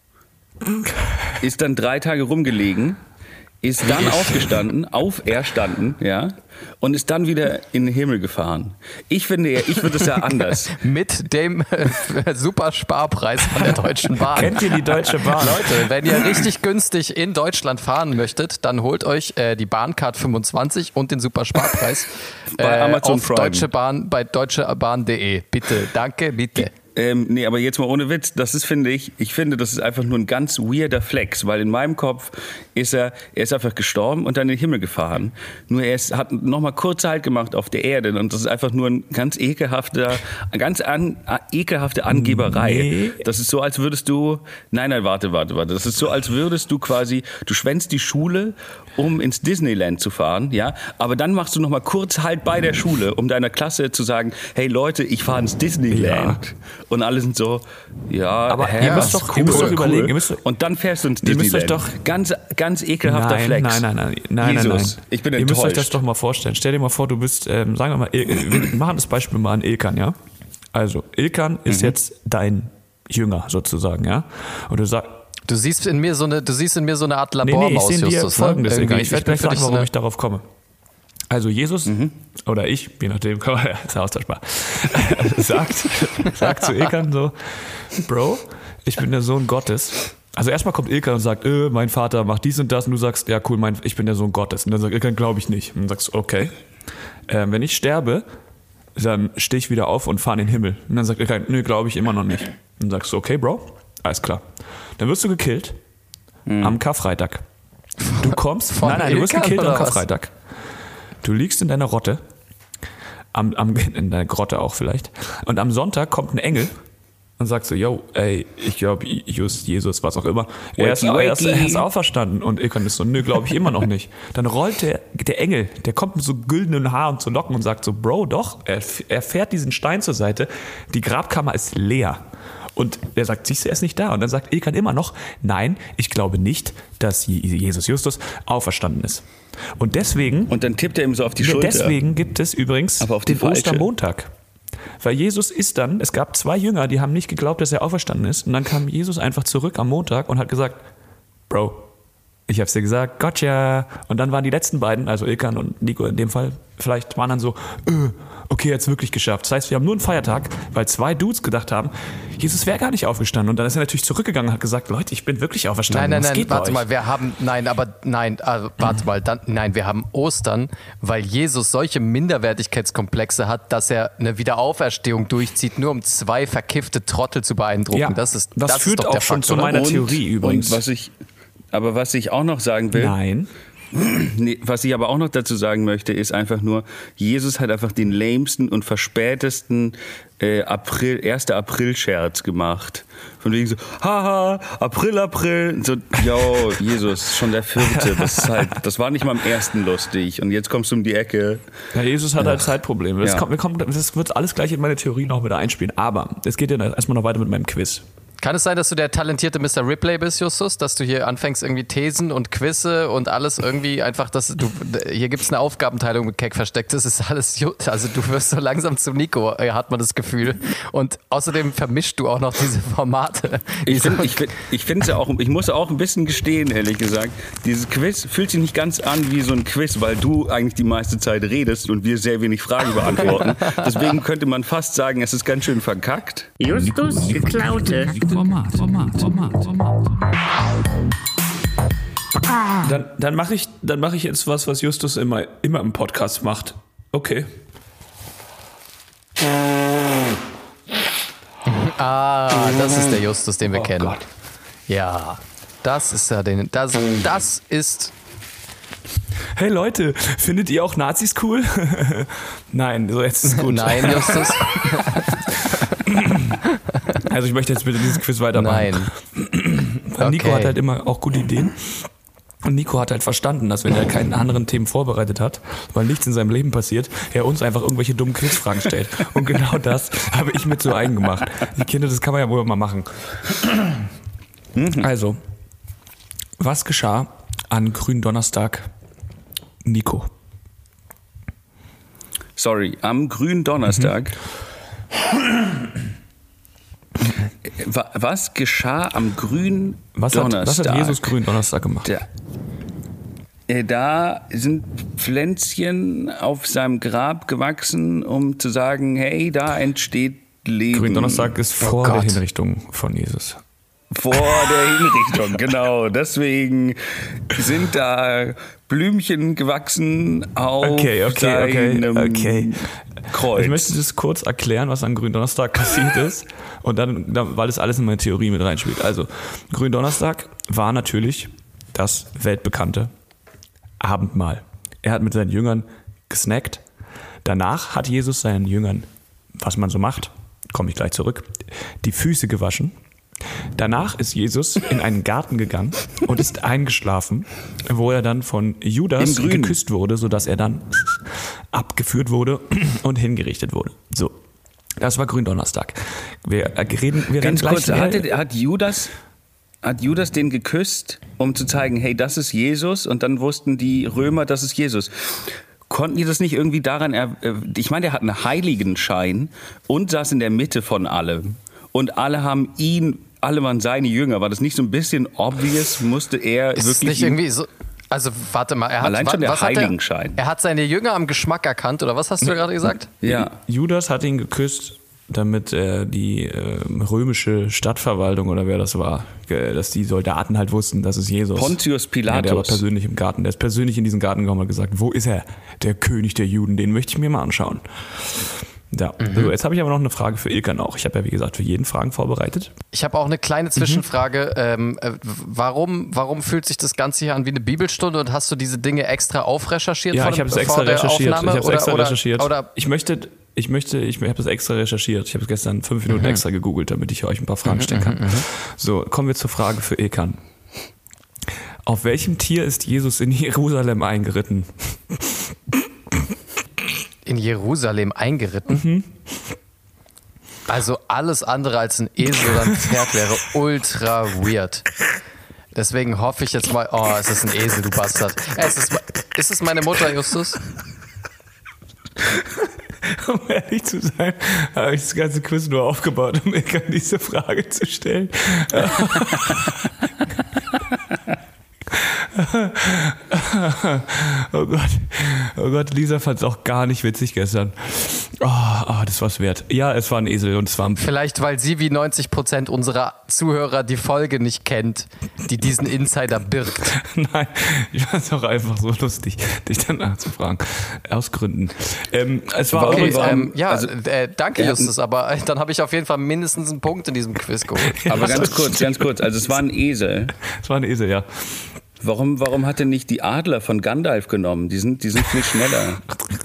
ist dann drei Tage rumgelegen, ist dann aufgestanden, auferstanden, ja, und ist dann wieder in den Himmel gefahren. Ich finde ja, ich würde es ja anders. mit dem äh, super Sparpreis von der Deutschen Bahn. Kennt ihr die Deutsche Bahn? Leute, wenn ihr richtig günstig in Deutschland fahren möchtet, dann holt euch äh, die Bahncard fünfundzwanzig und den super Sparpreis äh, Bei Amazon auf Prime. Deutsche Bahn bei deutschebahn punkt de. Bitte, danke, bitte. Ähm, nee, aber jetzt mal ohne Witz, das ist, finde ich, ich finde, das ist einfach nur ein ganz weirder Flex, weil in meinem Kopf ist er, er ist einfach gestorben und dann in den Himmel gefahren. Nur er ist, hat nochmal kurz Halt gemacht auf der Erde und das ist einfach nur ein ganz ekelhafter, ganz an, ekelhafte Angeberei. Nee. Das ist so, als würdest du, nein, nein, warte, warte, warte, das ist so, als würdest du quasi, du schwänzt die Schule, um ins Disneyland zu fahren, ja, aber dann machst du nochmal kurz Halt bei der Schule, um deiner Klasse zu sagen, hey Leute, ich fahre ins Disneyland. Ja. Und alle sind so, ja, aber hä, ihr müsst doch, cool, ihr müsst doch cool. überlegen. Ihr müsst, und dann fährst du ins ihr müsst Disneyland. euch doch, ganz, ganz ekelhafter nein, Flex. Nein, nein, nein, nein, Jesus, nein, nein. ich bin Ihr enttäuscht. müsst euch das doch mal vorstellen. Stell dir mal vor, du bist, ähm, sagen wir mal, Il- wir machen das Beispiel mal an Ilkan, ja? Also, Ilkan ist Mhm. jetzt dein Jünger sozusagen, ja? Und du sagst, Du siehst in mir so eine, du siehst in mir so eine Art nee, nee, ich Labormaus, sehe dir Justus. Folgendes, Ne? Ilkan. Ich werde bin gleich für dich sagen, so warum eine- ich darauf komme. Also Jesus Mhm. oder ich, je nachdem, kann man, ist ja austauschbar, sagt, sagt zu Ilkan so, Bro, ich bin der Sohn Gottes. Also erstmal kommt Ilkan und sagt, äh, mein Vater macht dies und das und du sagst, ja cool, mein, ich bin der Sohn Gottes. Und dann sagt Ilkan, glaube ich nicht. Und dann sagst du, okay. Ähm, wenn ich sterbe, dann stehe ich wieder auf und fahre in den Himmel. Und dann sagt Ilkan, nö, glaube ich immer noch nicht. Und dann sagst du, okay, Bro, alles klar. Dann wirst du gekillt am Karfreitag. Du kommst, Von nein, nein, du wirst Ilkan gekillt am oder was? Karfreitag. Du liegst in deiner Rotte, am, am, in deiner Grotte auch vielleicht, und am Sonntag kommt ein Engel und sagt so, yo, ey, ich glaube, Jesus, was auch immer, er ist, er, ist, er ist auferstanden. Und Ilkan ist so, nö, glaube ich immer noch nicht. Dann rollt der, der Engel, der kommt mit so güldenen Haaren und so Locken und sagt so, Bro, doch, er, er fährt diesen Stein zur Seite, die Grabkammer ist leer. Und er sagt, siehst du, er ist nicht da. Und dann sagt Ilkan immer noch, nein, ich glaube nicht, dass Jesus Justus auferstanden ist. Und deswegen, Und dann tippt er ihm so auf die Schulter. deswegen gibt es übrigens Aber auf die den falsche. Ostermontag. Weil Jesus ist dann, es gab zwei Jünger, die haben nicht geglaubt, dass er auferstanden ist. Und dann kam Jesus einfach zurück am Montag und hat gesagt, Bro, ich hab's dir gesagt, gotcha. Und dann waren die letzten beiden, also Ilkan und Nico in dem Fall, vielleicht waren dann so, äh, okay, jetzt wirklich geschafft. Das heißt, wir haben nur einen Feiertag, weil zwei Dudes gedacht haben, Jesus wäre gar nicht aufgestanden. Und dann ist er natürlich zurückgegangen und hat gesagt, Leute, ich bin wirklich auferstanden. Nein, nein, Was nein, geht bei warte euch? mal, wir haben, nein, aber nein, also, warte mal, dann, nein, wir haben Ostern, weil Jesus solche Minderwertigkeitskomplexe hat, dass er eine Wiederauferstehung durchzieht, nur um zwei verkiffte Trottel zu beeindrucken. Ja, das ist, das das führt ist doch auch der schon Fakt, zu oder? meiner und, Theorie übrigens. Und was ich, aber was ich auch noch sagen will, Nein. nee, was ich aber auch noch dazu sagen möchte, ist einfach nur, Jesus hat einfach den lämsten und verspätesten äh, April, erster April-Scherz gemacht. Von wegen so, haha, April, April. So, yo, Jesus, schon der vierte. Das ist halt, das war nicht mal am ersten lustig. Und jetzt kommst du um die Ecke. Ja, Jesus hat halt Zeitprobleme. Das, Ja. kommt, wir kommen, das wird alles gleich in meine Theorie noch wieder einspielen. Aber es geht ja erstmal noch weiter mit meinem Quiz. Kann es sein, dass du der talentierte Mister Ripley bist, Justus? Dass du hier anfängst, irgendwie Thesen und Quizze und alles irgendwie einfach, dass du, hier gibt es eine Aufgabenteilung mit Keck versteckt. Das ist alles, Ju- also du wirst so langsam zum Nico, äh, hat man das Gefühl. Und außerdem vermischst du auch noch diese Formate. Ich finde ich find, ich find's ja auch, ich muss auch ein bisschen gestehen, ehrlich gesagt, dieses Quiz fühlt sich nicht ganz an wie so ein Quiz, weil du eigentlich die meiste Zeit redest und wir sehr wenig Fragen beantworten. Deswegen könnte man fast sagen, es ist ganz schön verkackt. Justus geklaute. Format, Format, Format, Format. Dann, dann mache ich, dann mach ich jetzt was, was Justus immer, immer im Podcast macht. Okay. Ah, das ist der Justus, den wir Oh kennen. Gott. Ja, das ist ja den, das, das ist, Hey Leute, findet ihr auch Nazis cool? Nein, so jetzt ist gut. nein, Justus, Also ich möchte jetzt bitte dieses Quiz weitermachen. nein. Weil Nico Okay. hat halt immer auch gute Ideen. Und Nico hat halt verstanden, dass wenn er keine anderen Themen vorbereitet hat, weil nichts in seinem Leben passiert, er uns einfach irgendwelche dummen Quizfragen stellt. Und genau das habe ich mit so eigen gemacht. Die Kinder, das kann man ja wohl mal machen. Also, was geschah an Gründonnerstag, Nico? Sorry, am Gründonnerstag. Mhm. Was geschah am Gründonnerstag? Was hat, was hat Jesus Gründonnerstag gemacht? Der, äh, da sind Pflänzchen auf seinem Grab gewachsen, um zu sagen, hey, da entsteht Leben. Gründonnerstag ist vor oh der Hinrichtung von Jesus. Vor der Hinrichtung, genau. Deswegen sind da Blümchen gewachsen auf okay, okay, seinem okay, okay. Kreuz. Ich möchte das kurz erklären, was an Gründonnerstag passiert ist. Und dann, weil das alles in meine Theorie mit reinspielt. Also, Gründonnerstag war natürlich das weltbekannte Abendmahl. Er hat mit seinen Jüngern gesnackt. Danach hat Jesus seinen Jüngern, was man so macht, komme ich gleich zurück, die Füße gewaschen. Danach ist Jesus in einen Garten gegangen und ist eingeschlafen, wo er dann von Judas geküsst wurde, sodass er dann abgeführt wurde und hingerichtet wurde. So, das war Gründonnerstag. Wir reden, wir Ganz reden kurz, gleich hatte, hat, Judas, hat Judas den geküsst, um zu zeigen, hey, das ist Jesus, und dann wussten die Römer, das ist Jesus. Konnten die das nicht irgendwie daran, er, ich meine, der hat einen Heiligenschein und saß in der Mitte von allem. Und alle haben ihn, alle waren seine Jünger. War das nicht so ein bisschen obvious? Musste er ist wirklich... Es nicht irgendwie so, also warte mal, er hat, allein schon der was hat Heiligenschein. Er, er hat seine Jünger am Geschmack erkannt, oder was hast du gerade gesagt? Ja. Judas hat ihn geküsst, damit äh, die äh, römische Stadtverwaltung oder wer das war, äh, dass die Soldaten halt wussten, das ist Jesus. Pontius Pilatus. Ja, der war persönlich im Garten. Der ist persönlich in diesen Garten gekommen und hat gesagt, wo ist er? Der König der Juden, den möchte ich mir mal anschauen. Ja, mhm. So, jetzt habe ich aber noch eine Frage für Ilkan auch. Ich habe ja, wie gesagt, für jeden Fragen vorbereitet. Ich habe auch eine kleine Zwischenfrage. Mhm. Ähm, warum, warum fühlt sich das Ganze hier an wie eine Bibelstunde, und hast du diese Dinge extra aufrecherchiert? Ja, vor ich habe es dem, extra recherchiert. Aufnahme? Ich habe es oder, extra oder, recherchiert. Oder ich möchte, ich möchte, ich habe es extra recherchiert. Ich habe es gestern fünf Minuten mhm. extra gegoogelt, damit ich euch ein paar Fragen stellen kann. Mhm, so, kommen wir zur Frage für Ilkan. Auf welchem Tier ist Jesus in Jerusalem eingeritten? In Jerusalem eingeritten? Mhm. Also alles andere als ein Esel oder ein Pferd wäre ultra weird. Deswegen hoffe ich jetzt mal, oh, es ist ein Esel, du Bastard. Es ist, ist es meine Mutter, Justus? Um ehrlich zu sein, habe ich das ganze Quiz nur aufgebaut, um mir diese Frage zu stellen. Oh Gott, oh Gott, Lisa fand es auch gar nicht witzig gestern. Oh, oh, das war's wert. Ja, es war ein Esel und es war ein... Vielleicht, weil sie wie neunzig Prozent unserer Zuhörer die Folge nicht kennt, die diesen Insider birgt. Nein, ich fand es auch einfach so lustig, dich danach zu fragen. Aus Gründen. Ähm, es war okay, auch ähm, ja, also, äh, danke Justus, aber äh, dann habe ich auf jeden Fall mindestens einen Punkt in diesem Quiz geholt. Aber ganz kurz, ganz kurz, also es war ein Esel. Es war ein Esel, ja. Warum, warum hat er nicht die Adler von Gandalf genommen? Die sind, die sind viel schneller.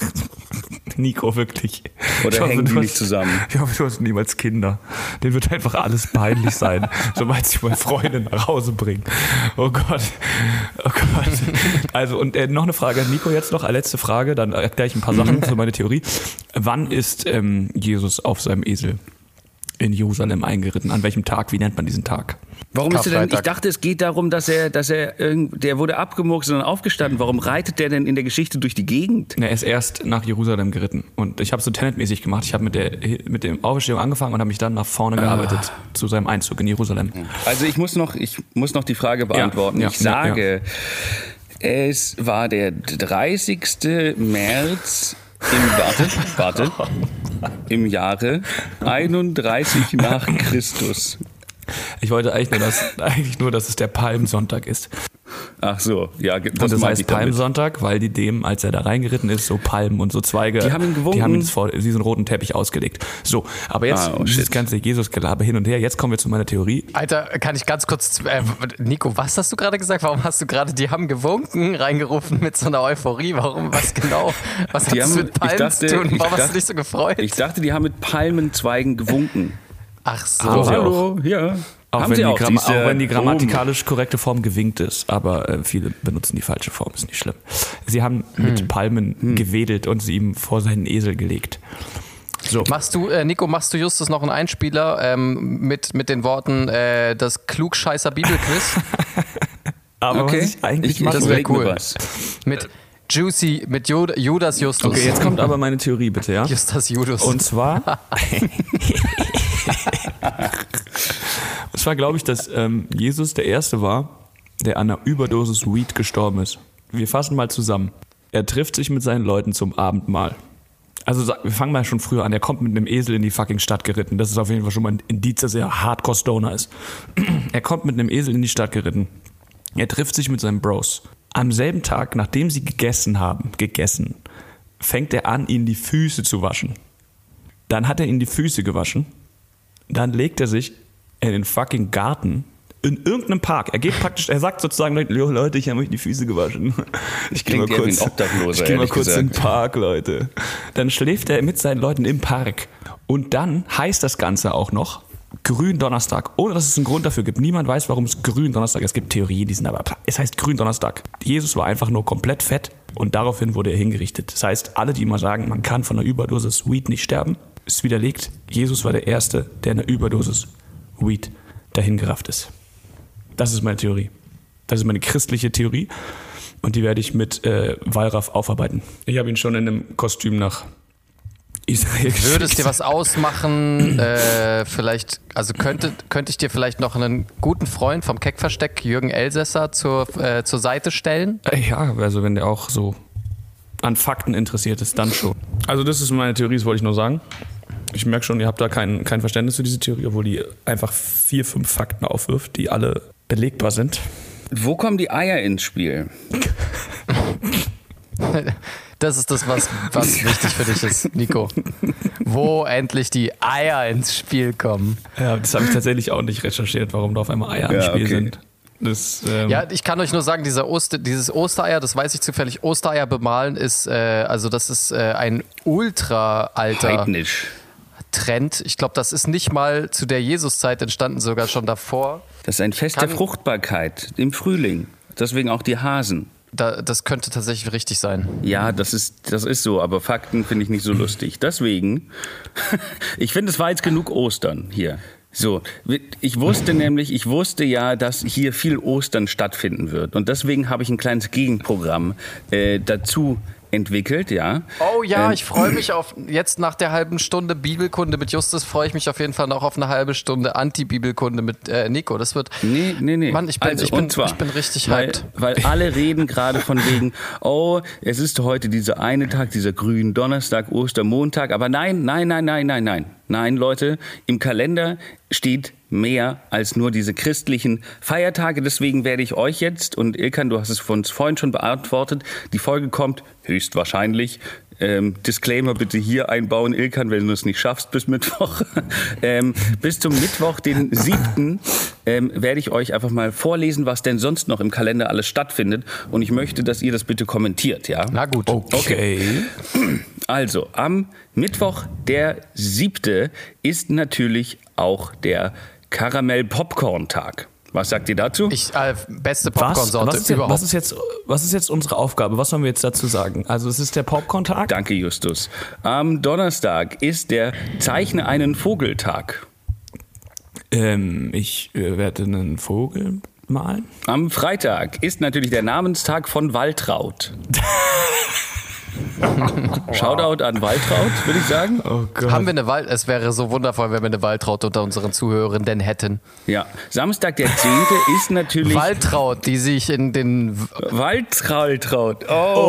Nico, wirklich. Oder hoffe, hängen die hast, nicht zusammen? Ich hoffe, du hast niemals Kinder. Denen wird einfach alles peinlich sein, sobald sie mal Freunde nach Hause bringen. Oh Gott. Oh Gott. Also, und äh, noch eine Frage an Nico jetzt noch, letzte Frage, dann erkläre ich ein paar Sachen für meine Theorie. Wann ist ähm, Jesus auf seinem Esel in Jerusalem eingeritten? An welchem Tag? Wie nennt man diesen Tag? Warum ist er denn? Ich dachte, es geht darum, dass er, dass er, der wurde abgemurkst und dann aufgestanden. Warum reitet der denn in der Geschichte durch die Gegend? Er ist erst nach Jerusalem geritten. Und ich habe so Tenet-mäßig gemacht. Ich habe mit der, mit der Auferstehung angefangen und habe mich dann nach vorne gearbeitet ah. zu seinem Einzug in Jerusalem. Also ich muss noch, ich muss noch die Frage beantworten. Ja, ja, ich sage, ja, ja. Es war der dreißigste März im, warte, warte, im Jahre einunddreißig nach Christus. Ich wollte eigentlich nur, dass, eigentlich nur, dass es der Palmsonntag ist. Ach so, ja. Das, und das heißt Palmsonntag, weil die dem, als er da reingeritten ist, so Palmen und so Zweige, die haben ihn gewunken. Die haben ihn vor diesen roten Teppich ausgelegt. So, aber jetzt ah, oh, dieses ganze Jesus-Gelaber hin und her. Jetzt kommen wir zu meiner Theorie. Alter, kann ich ganz kurz, äh, Nico, was hast du gerade gesagt? Warum hast du gerade, die haben gewunken, reingerufen mit so einer Euphorie? Warum, was genau? Was hat das mit Palmen dachte, zu tun? Warum dachte, hast du dich so gefreut? Ich dachte, die haben mit Palmenzweigen gewunken. Ach so. Oh, hallo, ja. Auch Haben wenn, sie die auch, Gramm- siehste, auch wenn die boom. grammatikalisch korrekte Form gewinkt ist, aber äh, viele benutzen die falsche Form, ist nicht schlimm. Sie haben mit Palmen Hm. gewedelt und sie ihm vor seinen Esel gelegt. So. Machst du, äh, Nico, machst du Justus noch einen Einspieler ähm, mit, mit den Worten äh, das Klugscheißer Bibelquiz? Aber Okay, was ich eigentlich ich, mache, das ich wär überleg mir cool. was. Mit Juicy, mit Jud- Judas Justus. Okay, jetzt kommt aber meine Theorie bitte, ja? Justus Judas. Und zwar. Und zwar glaube ich, dass ähm, Jesus der Erste war, der an einer Überdosis Weed gestorben ist. Wir fassen mal zusammen. Er trifft sich mit seinen Leuten zum Abendmahl. Also sa- wir fangen mal schon früher an. Er kommt mit einem Esel in die fucking Stadt geritten. Das ist auf jeden Fall schon mal ein Indiz, dass er Hardcore-Stoner ist. Er kommt mit einem Esel in die Stadt geritten. Er trifft sich mit seinen Bros. Am selben Tag, nachdem sie gegessen haben, gegessen, fängt er an, ihnen die Füße zu waschen. Dann hat er ihnen die Füße gewaschen. Dann legt er sich in den fucking Garten, in irgendeinem Park. Er geht praktisch, er sagt sozusagen, Leute, ich habe euch die Füße gewaschen. Ich gehe mal Klingt eher wie kurz, ein Obdachloser, ich geh mal ehrlich kurz in den gesagt. Park, Leute. Dann schläft er mit seinen Leuten im Park. Und dann heißt das Ganze auch noch Gründonnerstag, ohne dass es einen Grund dafür gibt. Niemand weiß, warum es Gründonnerstag ist. Es gibt Theorien, die sind aber, es heißt Gründonnerstag. Jesus war einfach nur komplett fett und daraufhin wurde er hingerichtet. Das heißt, alle, die immer sagen, man kann von einer Überdosis Weed nicht sterben, ist widerlegt. Jesus war der Erste, der in einer Überdosis Weed dahingerafft ist. Das ist meine Theorie. Das ist meine christliche Theorie und die werde ich mit äh, Wallraff aufarbeiten. Ich habe ihn schon in einem Kostüm nach Israel geschickt. Würde es dir was ausmachen? Äh, vielleicht, also könnte, könnte ich dir vielleicht noch einen guten Freund vom Keckversteck, Jürgen Elsässer, zur, äh, zur Seite stellen? Äh, Ja, also wenn der auch so an Fakten interessiert ist, dann schon. Also das ist meine Theorie, das wollte ich nur sagen. Ich merke schon, ihr habt da kein, kein Verständnis für diese Theorie, obwohl die einfach vier, fünf Fakten aufwirft, die alle belegbar sind. Wo kommen die Eier ins Spiel? Das ist das, was, was wichtig für dich ist, Nico. Wo endlich die Eier ins Spiel kommen. Ja, das habe ich tatsächlich auch nicht recherchiert, warum da auf einmal Eier im Ja, Spiel okay. sind. Das, ähm, Ja, ich kann euch nur sagen, dieser Oster, dieses Ostereier, das weiß ich zufällig, Ostereier bemalen ist, äh, also das ist äh, ein ultra alter Heidnisch. Trend. Ich glaube, das ist nicht mal zu der Jesuszeit entstanden, sogar schon davor. Das ist ein Fest Kann- der Fruchtbarkeit im Frühling. Deswegen auch die Hasen. Da, das könnte tatsächlich richtig sein. Ja, das ist, das ist so, aber Fakten finde ich nicht so lustig. Deswegen, ich finde, es war jetzt genug Ostern hier. So, ich wusste nämlich, ich wusste ja, dass hier viel Ostern stattfinden wird. Und deswegen habe ich ein kleines Gegenprogramm äh, dazu entwickelt, ja. Oh ja, Ähm, ich freue mich auf, jetzt nach der halben Stunde Bibelkunde mit Justus, freue ich mich auf jeden Fall noch auf eine halbe Stunde Anti-Bibelkunde mit äh, Nico. Das wird, Nee, nee, nee. Mann, ich bin, Also, ich bin, und zwar, ich bin richtig weil, hyped. Weil alle reden gerade von wegen, oh, es ist heute dieser eine Tag, dieser grünen Donnerstag, Ostermontag. Aber nein, nein, nein, nein, nein, nein. Nein, Leute, im Kalender steht mehr als nur diese christlichen Feiertage. Deswegen werde ich euch jetzt, und Ilkan, du hast es von uns vorhin schon beantwortet, die Folge kommt höchstwahrscheinlich. Ähm, Disclaimer bitte hier einbauen, Ilkan, wenn du es nicht schaffst bis Mittwoch. ähm, bis zum Mittwoch, den siebten Ähm, werde ich euch einfach mal vorlesen, was denn sonst noch im Kalender alles stattfindet. Und ich möchte, dass ihr das bitte kommentiert, ja? Na gut. okay. Also, am Mittwoch, der siebte, ist natürlich auch der Karamell-Popcorn-Tag. Was sagt ihr dazu? Ich, äh, beste Was, Popcorn-Sorte was, ist jetzt, überhaupt. was, ist jetzt, was ist jetzt unsere Aufgabe? Was sollen wir jetzt dazu sagen? Also es ist der Popcorn-Tag. Danke, Justus. Am Donnerstag ist der Zeichne einen Vogel-Tag. Ähm, ich äh, werde einen Vogel malen. Am Freitag ist natürlich der Namenstag von Waltraud. Shoutout an Waltraud, würde ich sagen. Oh Gott. Haben wir eine Wald? Es wäre so wundervoll, wenn wir eine Waltraud unter unseren Zuhörenden hätten. Ja, Samstag der zehnte ist natürlich Waltraud, die sich in den Waltraud. Oh.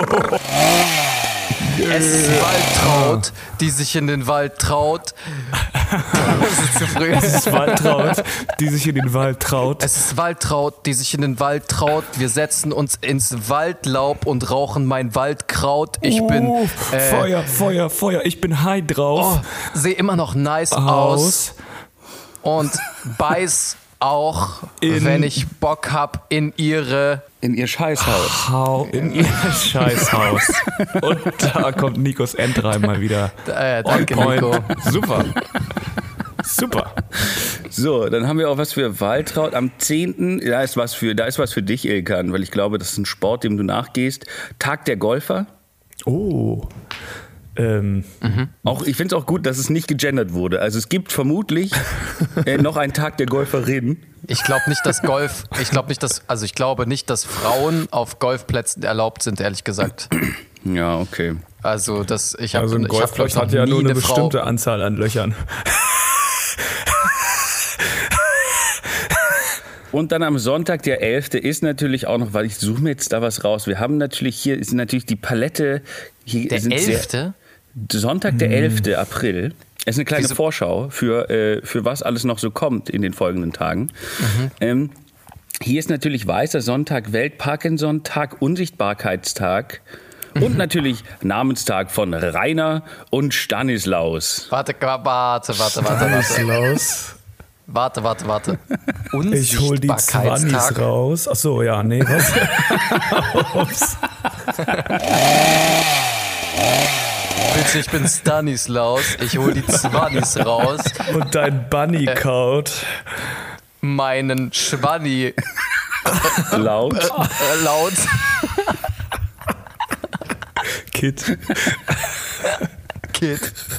Es ist Waldtraut, die sich in den Wald traut. Das ist zu früh. Es ist Waltraud, die sich in den Wald traut. Es ist Waldtraut, die sich in den Wald traut. Wir setzen uns ins Waldlaub und rauchen mein Waldkraut. Ich bin Oh, äh, Feuer, Feuer, Feuer. Ich bin high drauf. oh, sehe immer noch nice aus und beiß auch, In- wenn ich Bock hab, in ihre. In ihr Scheißhaus. Hau in ihr Scheißhaus. Und da kommt Nikos Endreim mal wieder. Äh, danke, On point. Nico. Super. Super. So, dann haben wir auch was für Waltraud. Am zehnten Da ist was für, da ist was für dich, Ilkan, weil ich glaube, das ist ein Sport, dem du nachgehst. Tag der Golfer. Oh. Ähm. Mhm. Auch, ich finde es auch gut, dass es nicht gegendert wurde. Also es gibt vermutlich äh, noch einen Tag der Golferin. Ich glaube nicht, dass Golf, ich glaube nicht, dass, also ich glaube nicht, dass Frauen auf Golfplätzen erlaubt sind, ehrlich gesagt. Ja, okay. Also das, ich habe, Also ein ich hab, Golfplatz glaub ich, hat ja nie nur eine eine bestimmte Frau, Anzahl an Löchern. Und dann am Sonntag, der elfte ist natürlich auch noch, weil ich suche mir jetzt da was raus. Wir haben natürlich, hier ist natürlich die Palette. Hier Der sind elfte? Sehr, Sonntag, der elfte April. Es ist eine kleine Wieso? Vorschau für, äh, für was alles noch so kommt in den folgenden Tagen. Mhm. Ähm, hier ist natürlich Weißer Sonntag, Welt-Parkinson-Tag, Unsichtbarkeitstag und natürlich Namenstag von Rainer und Stanislaus. Warte, warte, warte, warte, warte. Stanislaus. Warte, warte, warte. Ich hol die Zwannis Unsichtbarkeitstag. raus. Ach so, ja, nee, was? Ups. Bitte, ich bin Stanislaus. Ich hol die Zwannis raus. Und dein Bunny-Code. Meinen Schwanni Laut. äh, laut. Kid. Kid.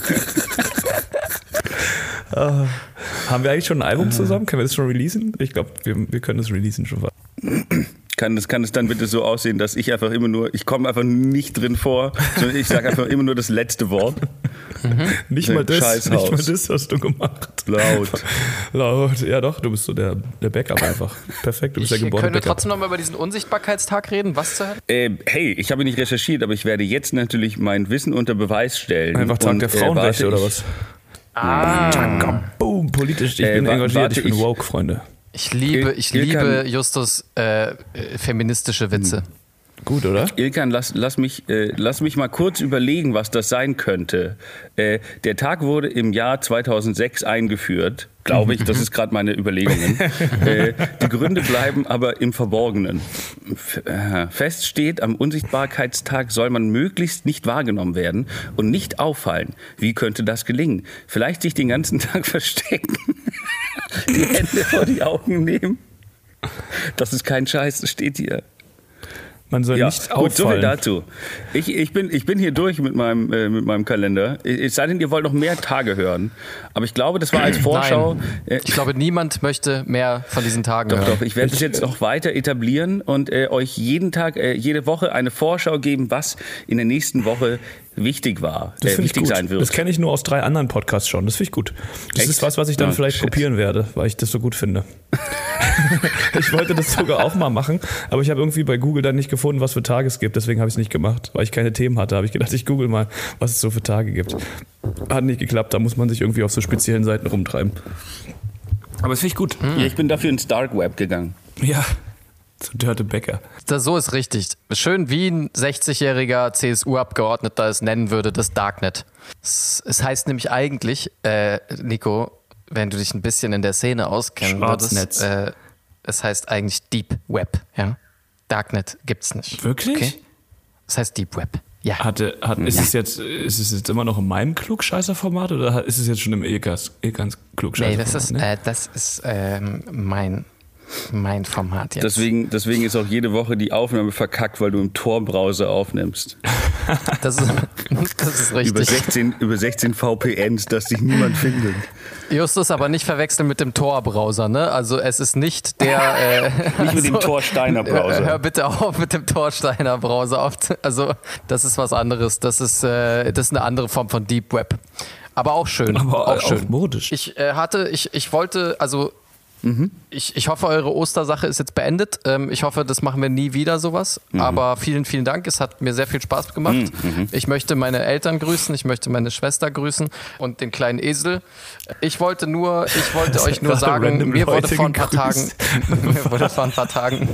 Uh, haben wir eigentlich schon ein Album zusammen? Können wir das schon releasen? Ich glaube, wir, wir können das releasen schon. Kann es, kann es dann bitte so aussehen, dass ich einfach immer nur, ich komme einfach nicht drin vor, sondern ich sage einfach immer nur das letzte Wort. Mhm. Nicht mal das, Scheißhaus. nicht mal das hast du gemacht. Laut. Laut, ja doch, du bist so der, der Backup einfach. Perfekt, du bist Ich, der geborene können wir Backup. trotzdem nochmal über diesen Unsichtbarkeitstag reden? Was zur Hölle? Äh, hey, ich habe nicht recherchiert, aber ich werde jetzt natürlich mein Wissen unter Beweis stellen. Einfach Tag Und, der Frauenrechte äh, warte, oder ich- was? Ah. Tschakka, boom, politisch. Ich Äh, bin wa- engagiert, warte, ich bin ich- woke, Freunde. Ich liebe, ich Il- liebe Ilkan- Justus äh, äh, feministische Witze. Gut, oder? Ilkan, lass, lass, mich, äh, lass mich mal kurz überlegen, was das sein könnte. Äh, der Tag wurde im Jahr zweitausendsechs eingeführt, glaube ich. Das ist gerade meine Überlegungen. äh, die Gründe bleiben aber im Verborgenen. F äh, fest steht, am Unsichtbarkeitstag soll man möglichst nicht wahrgenommen werden und nicht auffallen. Wie könnte das gelingen? Vielleicht sich den ganzen Tag verstecken, die Hände vor die Augen nehmen. Das ist kein Scheiß, das steht hier. Man soll Ja, nicht gut, so viel auffallen. dazu. Ich, ich, bin, ich bin hier durch mit meinem, äh, mit meinem Kalender. Es sei denn, ihr wollt noch mehr Tage hören. Aber ich glaube, das war als Vorschau. Äh, Ich glaube, niemand möchte mehr von diesen Tagen doch, hören. doch, ich werde es jetzt noch weiter etablieren und äh, euch jeden Tag, äh, jede Woche eine Vorschau geben, was in der nächsten Woche wichtig war, Das äh, finde ich wichtig gut. sein wird. Das kenne ich nur aus drei anderen Podcasts schon. Das finde ich gut. Das Echt? ist was, was ich dann Ah, vielleicht shit. kopieren werde, weil ich das so gut finde. Ich wollte das sogar auch mal machen, aber ich habe irgendwie bei Google dann nicht gefunden, was für Tage es gibt. Deswegen habe ich es nicht gemacht, weil ich keine Themen hatte. Habe ich gedacht, ich google mal, was es so für Tage gibt. Hat nicht geklappt. Da muss man sich irgendwie auf so speziellen Seiten rumtreiben. Aber das finde ich gut. Ja, ich bin dafür ins Dark Web gegangen. Ja, zu Dörte Becker. Das, so ist richtig. Schön, wie ein sechzigjähriger C S U-Abgeordneter es nennen würde, das Darknet. Es, es heißt nämlich eigentlich, äh, Nico, wenn du dich ein bisschen in der Szene auskennen Schwarznetz. würdest, äh, es heißt eigentlich Deep Web. Ja? Darknet gibt's nicht. Wirklich? Okay? Es heißt Deep Web. Ja. Hatte, hat, ist, es jetzt, ist es jetzt immer noch in meinem Klugscheißer-Format oder ist es jetzt schon im Ilkas, Ilkans Klugscheißer-Format? Nee, das ist, ne? äh, das ist ähm, mein, mein Format jetzt. Deswegen, deswegen ist auch jede Woche die Aufnahme verkackt, weil du im Tor-Browser aufnimmst. Das ist, das ist Über richtig. sechzehn, über sechzehn V P Ns, dass dich niemand findet. Justus, aber nicht verwechseln mit dem Tor-Browser, ne? Also es ist nicht der... Äh, Nicht mit dem Tor-Steiner-Browser. Hör bitte auf mit dem Torsteiner Browser auf. Also, das ist was anderes. Das ist, äh, das ist eine andere Form von Deep Web. Aber auch schön. Aber auch auch schön. modisch. Ich äh, hatte, ich, ich wollte, also ich, ich hoffe, eure Ostersache ist jetzt beendet. Ähm, ich hoffe, das machen wir nie wieder sowas. Aber vielen, vielen Dank. Es hat mir sehr viel Spaß gemacht. Ich möchte meine Eltern grüßen, ich möchte meine Schwester grüßen und den kleinen Esel. Ich wollte nur, ich wollte Das euch hat nur gerade sagen, random mir wurde Leute vor ein paar Tagen, gegrüßt. mir wurde vor ein paar Tagen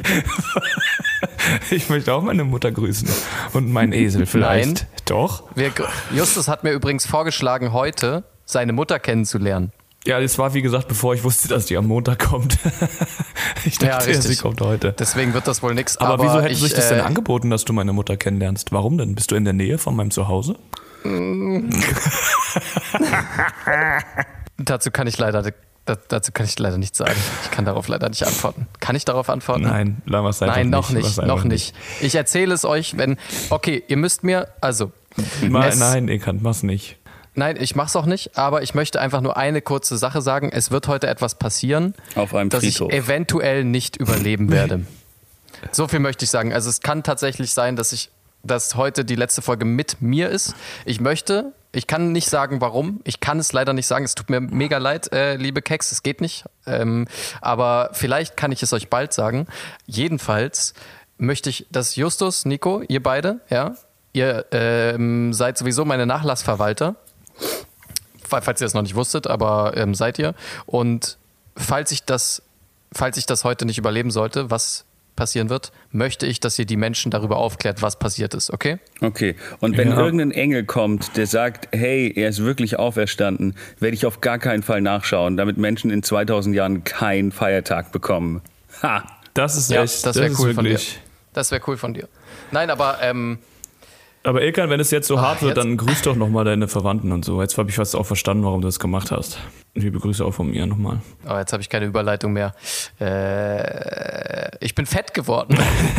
Ich möchte auch meine Mutter grüßen. Und meinen Esel vielleicht. Nein. Doch? Wir, Justus hat mir übrigens vorgeschlagen, heute seine Mutter kennenzulernen. Ja, das war wie gesagt, bevor ich wusste, dass die am Montag kommt. Ich dachte, Ja, ja, richtig. sie kommt heute. Deswegen wird das wohl nichts. Aber, Aber, wieso hätte ich, sich das denn äh, angeboten, dass du meine Mutter kennenlernst? Warum denn? Bist du in der Nähe von meinem Zuhause? Dazu kann ich leider, da, dazu kann ich leider nichts sagen. Ich kann darauf leider nicht antworten. Kann ich darauf antworten? Nein, lass es einfach Nein, noch nicht. nicht, noch nicht. Ich erzähle es euch, wenn. Okay, ihr müsst mir, also. Nein, nein, Ekan, mach's nicht. Nein, ich mach's auch nicht, aber ich möchte einfach nur eine kurze Sache sagen. Es wird heute etwas passieren, Auf einem das Friedhof. ich eventuell nicht überleben werde. So viel möchte ich sagen. Also es kann tatsächlich sein, dass ich, dass heute die letzte Folge mit mir ist. Ich möchte, ich kann nicht sagen, warum. Ich kann es leider nicht sagen. Es tut mir mega leid, äh, liebe Keks, es geht nicht. Ähm, aber vielleicht kann ich es euch bald sagen. Jedenfalls möchte ich, dass Justus, Nico, ihr beide, ja, ihr ähm, seid sowieso meine Nachlassverwalter. Falls ihr das noch nicht wusstet, aber ähm, seid ihr. Und falls ich das, falls ich das heute nicht überleben sollte, was passieren wird, möchte ich, dass ihr die Menschen darüber aufklärt, was passiert ist, okay? Okay, und wenn Ja. irgendein Engel kommt, der sagt, hey, er ist wirklich auferstanden, werde ich auf gar keinen Fall nachschauen, damit Menschen in zweitausend Jahren keinen Feiertag bekommen. Ha! Das ist Ja, echt, das wäre ist cool von dir. wirklich- Das wäre cool von dir. Nein, aber ähm, Aber Ekan, wenn es jetzt so Ach, hart wird, jetzt- dann grüß doch nochmal deine Verwandten und so. Jetzt habe ich fast auch verstanden, warum du das gemacht hast. Liebe Grüße auch von mir nochmal. oh, jetzt habe ich keine Überleitung mehr. Äh, ich bin fett geworden.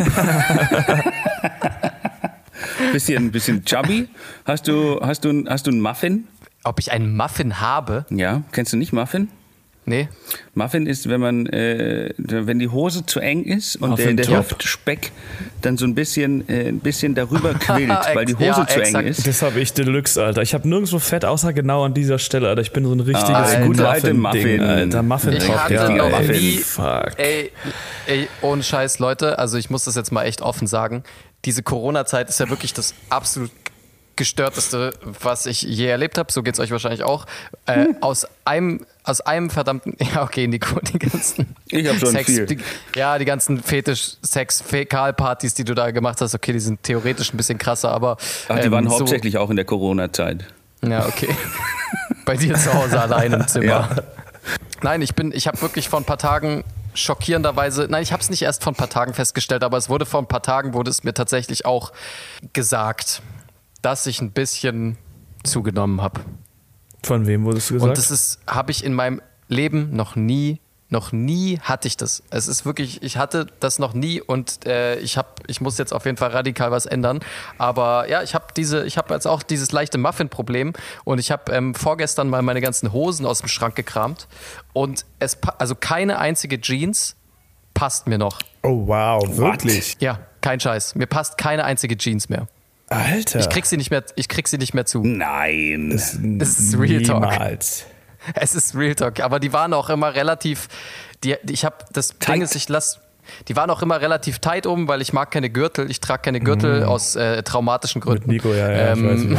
Bisschen, bisschen chubby. Hast du, hast, du, hast du einen Muffin? Ob ich einen Muffin habe? Ja, kennst du nicht Muffin? Nee. Muffin ist, wenn man, äh, wenn die Hose zu eng ist und der, der Muffin-Top. Hüftspeck dann so ein bisschen, äh, ein bisschen darüber quillt, weil die Hose Ja, zu exakt. eng ist. Das habe ich Deluxe, Alter. Ich habe nirgendwo Fett, außer genau an dieser Stelle, Alter. Ich bin so ein richtiges Ah, der gute alte Muffin-Ding, Muffin. Alter. Muffin Ich Top, hatte ja. noch ey, nie- Fuck. Ey, ey, ohne Scheiß, Leute, also ich muss das jetzt mal echt offen sagen. Diese Corona-Zeit ist ja wirklich das absolut gestörteste, was ich je erlebt habe. So geht es euch wahrscheinlich auch. Äh, aus einem, aus einem verdammten, ja okay, Nico, die ganzen Ich hab schon Sex, viel. Die, ja, die ganzen Fetisch-Sex-Fäkal-Partys, die du da gemacht hast, okay, die sind theoretisch ein bisschen krasser, aber Ach, die ähm, waren so- hauptsächlich auch in der Corona-Zeit. Ja, okay. Bei dir zu Hause allein im Zimmer. Ja. Nein, ich bin, ich habe wirklich vor ein paar Tagen schockierenderweise, nein, ich habe es nicht erst vor ein paar Tagen festgestellt, aber es wurde vor ein paar Tagen, wurde es mir tatsächlich auch gesagt, dass ich ein bisschen zugenommen habe. Von wem wurdest du gesagt? Und das ist, habe ich in meinem Leben noch nie, noch nie hatte ich das. Es ist wirklich, ich hatte das noch nie und äh, ich habe, ich muss jetzt auf jeden Fall radikal was ändern. Aber ja, ich habe diese, ich habe jetzt auch dieses leichte Muffin-Problem und ich habe ähm, vorgestern mal meine ganzen Hosen aus dem Schrank gekramt und es, pa- also keine einzige Jeans passt mir noch. Oh wow, wirklich? Ja, kein Scheiß. Mir passt keine einzige Jeans mehr. Alter. Ich krieg sie nicht mehr, ich krieg sie nicht mehr zu. Nein. Das ist Real Talk. Niemals. Es ist Real Talk, aber die waren auch immer relativ, die, die ich habe, das Tight. Ding ist, ich lass, die waren auch immer relativ tight um, weil ich mag keine Gürtel, ich trage keine Gürtel aus äh, traumatischen Gründen. Mit Nico, ja, ja, ich weiß nicht.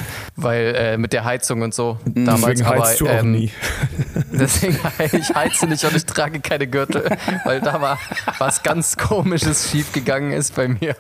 Weil äh, mit der Heizung und so damals, Deswegen aber heizt du auch ähm, nie. deswegen ich heize nicht und ich trage keine Gürtel, weil da war was ganz Komisches schiefgegangen ist bei mir.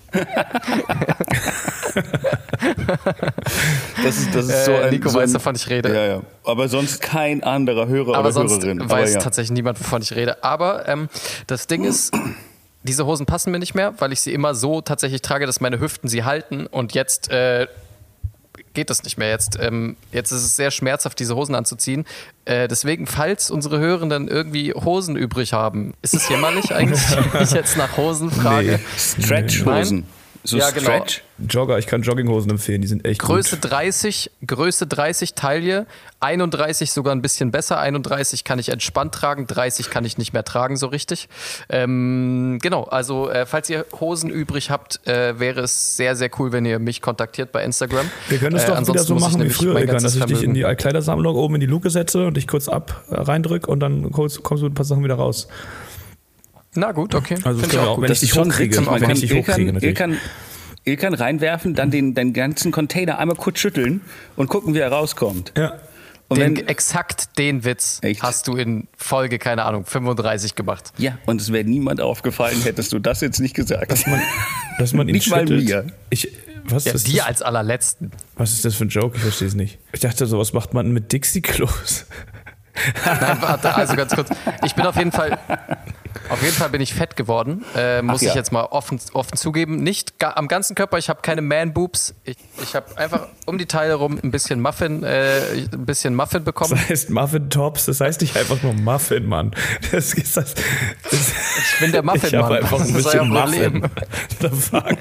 Das ist, das ist so Äh, ein, Nico so weiß, ein, wovon ich rede. Ja, ja. Aber sonst kein anderer Hörer Aber oder sonst Hörerin. weiß Aber ja. tatsächlich niemand, wovon ich rede. Aber ähm, das Ding ist, diese Hosen passen mir nicht mehr, weil ich sie immer so tatsächlich trage, dass meine Hüften sie halten. Und jetzt äh, geht das nicht mehr. Jetzt, ähm, jetzt ist es sehr schmerzhaft, diese Hosen anzuziehen. Äh, deswegen, falls unsere Hörenden irgendwie Hosen übrig haben, ist es jämmerlich eigentlich, wenn ich jetzt nach Hosen frage. Stretchhosen. So Ja, genau. Stretch. Jogger, ich kann Jogginghosen empfehlen, die sind echt Größe gut. dreißig, Größe dreißig Taille, einunddreißig sogar ein bisschen besser, einunddreißig kann ich entspannt tragen, dreißig kann ich nicht mehr tragen so richtig. Ähm, genau, also äh, falls ihr Hosen übrig habt, äh, wäre es sehr, sehr cool, wenn ihr mich kontaktiert bei Instagram. Wir können das Äh, doch wieder ansonsten so muss ich machen wie nämlich früher, mein Egan, dass ganzes ich dich in Vermögen- die Kleidersammlung oben in die Luke setze und dich kurz ab äh, reindrück und dann kommst, kommst du ein paar Sachen wieder raus. Na gut, okay. Also das Find ich können wir auch auch, gut. wenn Das ich dich ist schon hochkriege, witzig. Man wenn kann ich dich Ilkan, hochkriege natürlich. Ilkan, Ilkan reinwerfen, dann den, den ganzen Container einmal kurz schütteln und gucken, wie er rauskommt. Ja. Und Den, wenn, exakt den Witz Echt? hast du in Folge, keine Ahnung, fünfunddreißig gemacht. ja, und es wäre niemand aufgefallen, hättest du das jetzt nicht gesagt. Dass man, dass man ihn Nicht mal schüttelt. mir. Ich, was, Ja, ist dir das, als allerletzten. was ist das für ein Joke? Ich verstehe es nicht. Ich dachte, sowas macht man mit Dixie-Klos. Nein, warte, also ganz kurz. Ich bin auf jeden Fall, Auf jeden Fall bin ich fett geworden, äh, muss Ach ja. ich jetzt mal offen, offen zugeben. Nicht ga, am ganzen Körper, ich habe keine Man-Boobs. Ich, ich habe einfach um die Teile rum ein bisschen Muffin, äh, ein bisschen Muffin bekommen. Das heißt Muffin-Tops, das heißt nicht einfach nur Muffin, Mann. Das ist das, das Ich bin der Muffin, ich habe Mann. einfach ein Das ist bisschen euer Problem. Muffin. The fuck?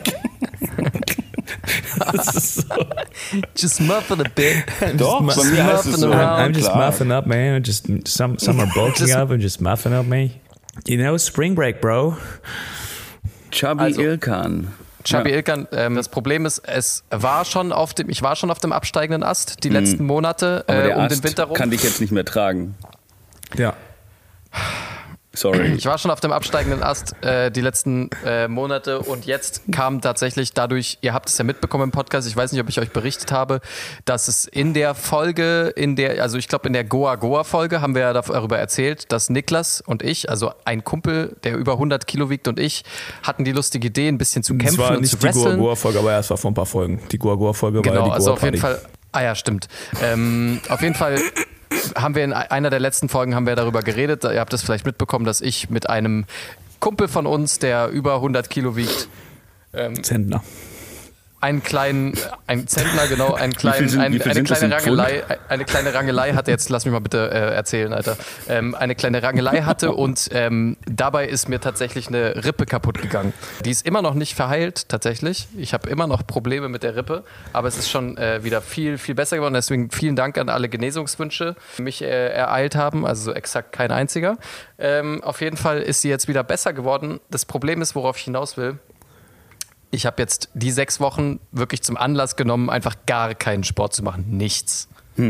Das ist so. Just muffin a bit. Doch, bei mir heißt es so. I'm just Klar. muffing up, man. Just some some are bulking Just- up and just muffing up me. You know, spring break, bro. Chubby Also- Ilkan. Chubby Ja. Ilkan, ähm, das Problem ist, es war schon auf dem, ich war schon auf dem absteigenden Ast die letzten Monate Aber äh, der um Ast den Winter rum. kann dich jetzt nicht mehr tragen. Ja. Sorry. Ich war schon auf dem absteigenden Ast äh, die letzten äh, Monate und jetzt kam tatsächlich dadurch, ihr habt es ja mitbekommen im Podcast, ich weiß nicht, ob ich euch berichtet habe, dass es in der Folge, in der, also ich glaube in der Goa Goa Folge haben wir ja darüber erzählt, dass Niklas und ich, also ein Kumpel, der über hundert Kilo wiegt und ich, hatten die lustige Idee, ein bisschen zu Es kämpfen war und nicht zu die wresteln. Goa-Goa-Folge, aber ja, es war vor ein paar Folgen. Die Goa-Goa-Folge war ja Genau, die also auf jeden Goa-Party. Fall. Ah ja, stimmt. Ähm, auf jeden Fall haben wir in einer der letzten Folgen haben wir darüber geredet. Ihr habt es vielleicht mitbekommen, dass ich mit einem Kumpel von uns, der über hundert Kilo wiegt, Zentner. einen kleinen, ein Zentner, genau, einen kleinen, sind- ein, wie viel eine sind das kleine in Pfund? Rangelei, eine kleine Rangelei hatte, jetzt lass mich mal bitte äh, erzählen, Alter, ähm, eine kleine Rangelei hatte und ähm, dabei ist mir tatsächlich eine Rippe kaputt gegangen. Die ist immer noch nicht verheilt, tatsächlich. Ich habe immer noch Probleme mit der Rippe, aber es ist schon äh, wieder viel, viel besser geworden. Deswegen vielen Dank an alle Genesungswünsche, die mich äh, ereilt haben, also so exakt kein einziger. Ähm, auf jeden Fall ist sie jetzt wieder besser geworden. Das Problem ist, worauf ich hinaus will, ich habe jetzt die sechs Wochen wirklich zum Anlass genommen, einfach gar keinen Sport zu machen. Nichts.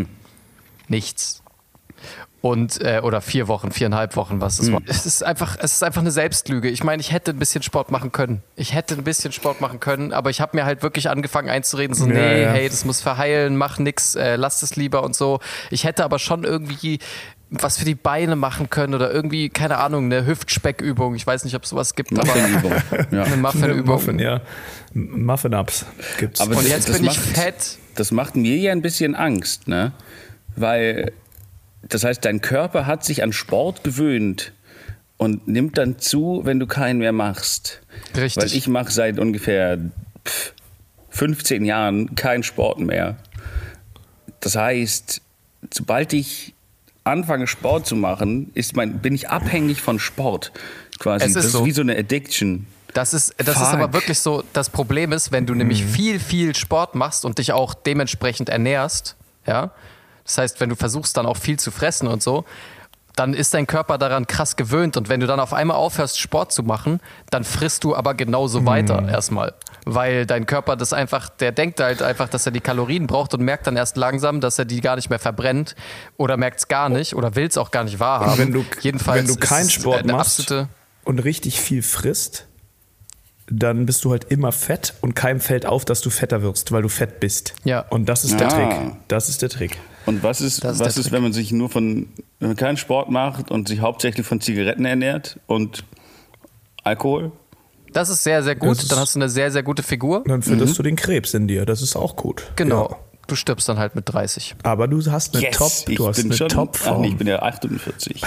Nichts. Und, äh, oder vier Wochen, viereinhalb Wochen, was es war. Es ist einfach, es ist einfach eine Selbstlüge. Ich meine, ich hätte ein bisschen Sport machen können. Ich hätte ein bisschen Sport machen können, aber ich habe mir halt wirklich angefangen einzureden, so, Ja, nee, ja. hey, das muss verheilen, mach nix, äh, lass es lieber und so. Ich hätte aber schon irgendwie was für die Beine machen können oder irgendwie, keine Ahnung, eine Hüftspeckübung. Ich weiß nicht, ob es sowas gibt, aber Muffinübung. Ja. eine Muffinübung. Muffin, ja. M- Muffin-Ups gibt's. Aber Und das- jetzt das bin ich macht- fett. Das macht mir ja ein bisschen Angst, ne? Weil, das heißt, dein Körper hat sich an Sport gewöhnt und nimmt dann zu, wenn du keinen mehr machst. Richtig. Weil ich mache seit ungefähr pff, fünfzehn Jahren keinen Sport mehr. Das heißt, sobald ich anfange Sport zu machen, ist mein, bin ich abhängig von Sport. Quasi. Es ist das ist so. wie so eine Addiction. Das ist, das ist Fuck. aber wirklich so, das Problem ist, wenn du nämlich viel, viel Sport machst und dich auch dementsprechend ernährst, ja, das heißt, wenn du versuchst dann auch viel zu fressen und so, dann ist dein Körper daran krass gewöhnt und wenn du dann auf einmal aufhörst, Sport zu machen, dann frisst du aber genauso weiter erstmal. Weil dein Körper das einfach, der denkt halt einfach, dass er die Kalorien braucht und merkt dann erst langsam, dass er die gar nicht mehr verbrennt oder merkt es gar nicht oder will es auch gar nicht wahrhaben. wenn du, Jedenfalls wenn du ist keinen es Sport eine machst absolute- und richtig viel frisst, dann bist du halt immer fett und keinem fällt auf, dass du fetter wirst, weil du fett bist. Ja. Und das ist der Ah. Trick. Das ist der Trick. Und was ist, Das ist was der ist, Trick. wenn man sich nur von, wenn man keinen Sport macht und sich hauptsächlich von Zigaretten ernährt und Alkohol? Das ist sehr, sehr gut. Das ist- Dann hast du eine sehr, sehr gute Figur. Dann findest du den Krebs in dir. Das ist auch gut. Genau. Ja. Du stirbst dann halt mit dreißig. Aber du hast eine Yes, Top, ich du hast bin eine schon, ach Topform. nee, ich bin ja achtundvierzig.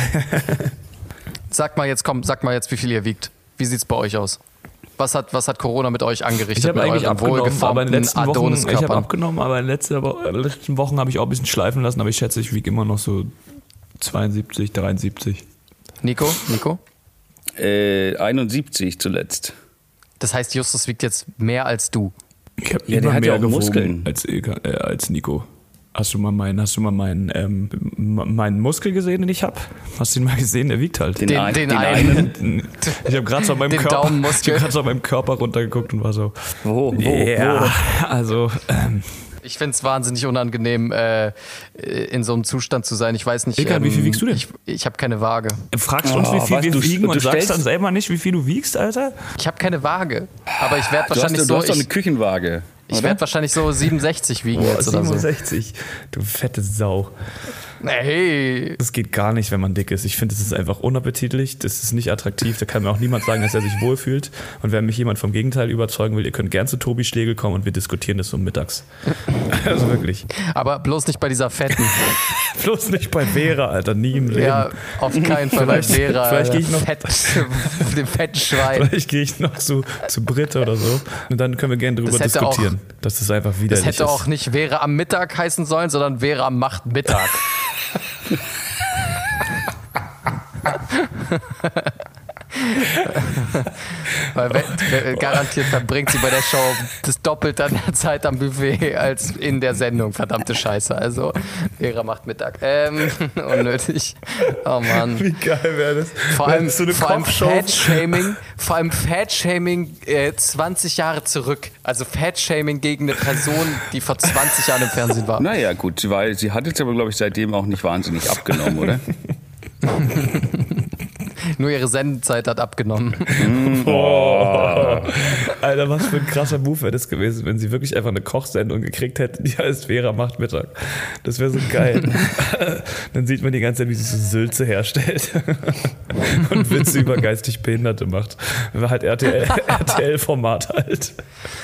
Sag mal jetzt, komm, sag mal jetzt, wie viel ihr wiegt. Wie sieht's bei euch aus? Was hat, was hat Corona mit euch angerichtet? Ich habe mit eigentlich euren abgenommen, aber in wohlgeformten den letzten Wochen, ich habe Adoniskörpern? abgenommen, aber in den letzten, Wo- in den letzten Wochen habe ich auch ein bisschen schleifen lassen, aber ich schätze, ich wiege immer noch so zweiundsiebzig, dreiundsiebzig. Nico, Nico? Äh, einundsiebzig zuletzt. Das heißt, Justus wiegt jetzt mehr als du. Ich habe Ja, der immer hat ja mehr auch gewogen Muskeln. als, Ilka, äh, als Nico. Hast du mal meinen, hast du mal meinen, ähm, m- meinen Muskel gesehen, den ich habe? Hast du ihn mal gesehen? Der wiegt halt. Den, Den- ein, den den einen. einen. Ich habe gerade so an meinem Den Körper, ich Daumenmuskel. hab grad so an meinem Körper runtergeguckt und war so, Wo, wo, ja, wo? also ähm, Ich finde es wahnsinnig unangenehm, äh, in so einem Zustand zu sein. Ich weiß nicht. Ilka, wie viel wiegst du denn? Ich, ich habe keine Waage. fragst uns, wie Oh, viel was, wir du- wiegen du und sagst stellst- dann selber nicht, wie viel du wiegst, Alter? Ich habe keine Waage. Aber ich werde Du hast, wahrscheinlich du so. hast doch eine Ich, Küchenwaage. Ich oder? werde wahrscheinlich so siebenundsechzig wiegen jetzt oder so. siebenundsechzig, du fette Sau. Hey. Das geht gar nicht, wenn man dick ist. Ich finde, das ist einfach unappetitlich, das ist nicht attraktiv, da kann mir auch niemand sagen, dass er sich wohlfühlt. Und wenn mich jemand vom Gegenteil überzeugen will, ihr könnt gern zu Tobi Schlegel kommen und wir diskutieren das so mittags. Also wirklich. Aber bloß nicht bei dieser fetten. Bloß nicht bei Vera, Alter, nie im Leben. Ja, auf keinen Fall bei Vielleicht- Vera. vielleicht gehe ich noch- Fett, dem fetten Schwein. Vielleicht gehe ich noch zu, zu Britta oder so und dann können wir gerne drüber Das hätte diskutieren, dass das einfach widerlich Das hätte ist. auch nicht Vera am Mittag heißen sollen, sondern Vera macht Mittag. Weil wenn, garantiert verbringt sie bei der Show das Doppelte an der Zeit am Buffet als in der Sendung. Verdammte Scheiße. Also, Vera macht Mittag. Ähm, unnötig. Oh Mann. Wie geil wäre das? Vor Wäre allem, das so eine vor allem Kochshow? Fat-Shaming, vor allem Fat-Shaming äh, zwanzig Jahre zurück. Also Fat-Shaming gegen eine Person, die vor zwanzig Jahren im Fernsehen war. Naja, gut, weil sie hat jetzt aber, glaube ich, seitdem auch nicht wahnsinnig abgenommen, oder? Nur ihre Sendezeit hat abgenommen. Oh. Alter, was für ein krasser Move wäre das gewesen, wenn sie wirklich einfach eine Kochsendung gekriegt hätten, die heißt Vera macht Mittag. Das wäre so geil. Dann sieht man die ganze Zeit, wie sie so Sülze herstellt und Witze über geistig Behinderte macht. War halt R T L, R T L-Format halt.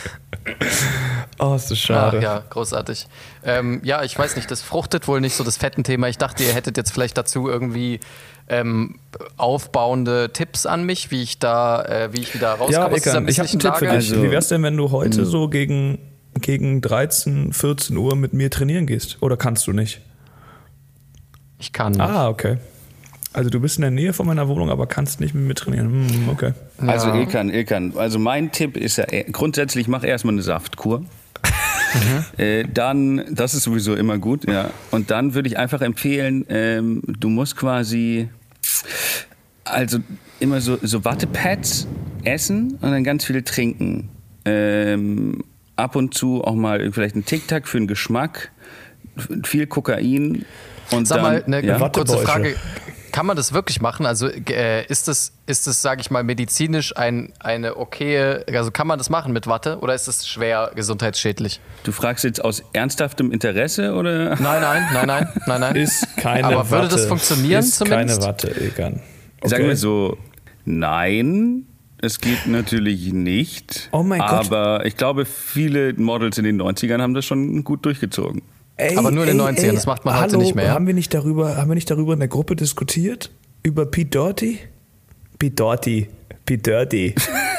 Oh, ist das schade. Ach ja, großartig. Ähm, ja, ich weiß nicht, das fruchtet wohl nicht so das Fettenthema. Ich dachte, ihr hättet jetzt vielleicht dazu irgendwie ähm, aufbauende Tipps an mich, wie ich da, äh, wie ich wieder rauskomme Ja, aus dieser Ekan, ich habe einen misslichen Tipp für Lage. dich. Also- Wie wär's denn, wenn du heute so gegen, gegen dreizehn, vierzehn Uhr mit mir trainieren gehst? Oder kannst du nicht? Ich kann. Ah, okay. Also du bist in der Nähe von meiner Wohnung, aber kannst nicht mit mir trainieren. Hm, okay. Also Ja. Ilkan, Ilkan, also mein Tipp ist ja, eh- grundsätzlich mach erstmal eine Saftkur. Äh, dann, das ist sowieso immer gut, ja. Und dann würde ich einfach empfehlen, ähm, du musst quasi, also immer so, so Wattepads essen und dann ganz viel trinken. Ähm, ab und zu auch mal vielleicht ein Tic-Tac für den Geschmack, viel Kokain und Sag dann, mal, eine ja. kurze Wattebäusche. Frage. Kann man das wirklich machen? Also äh, ist das, ist das, sage ich mal, medizinisch ein, eine okaye, also kann man das machen mit Watte oder ist das schwer gesundheitsschädlich? Du fragst jetzt aus ernsthaftem Interesse oder? Nein, nein, nein, nein, nein, nein. Ist keine Aber Watte. würde das funktionieren ist zumindest? keine Watte, Egan. Okay. Sagen wir so, nein, es geht natürlich nicht. Oh mein Gott. Aber ich glaube, viele Models in den neunzigern haben das schon gut durchgezogen. Ey, Aber nur in den neunzigern, das macht man heute hallo, nicht mehr, ja? Haben wir nicht darüber, haben wir nicht darüber in der Gruppe diskutiert? Über Pete Doherty? Pete Doherty. Pete Dirty.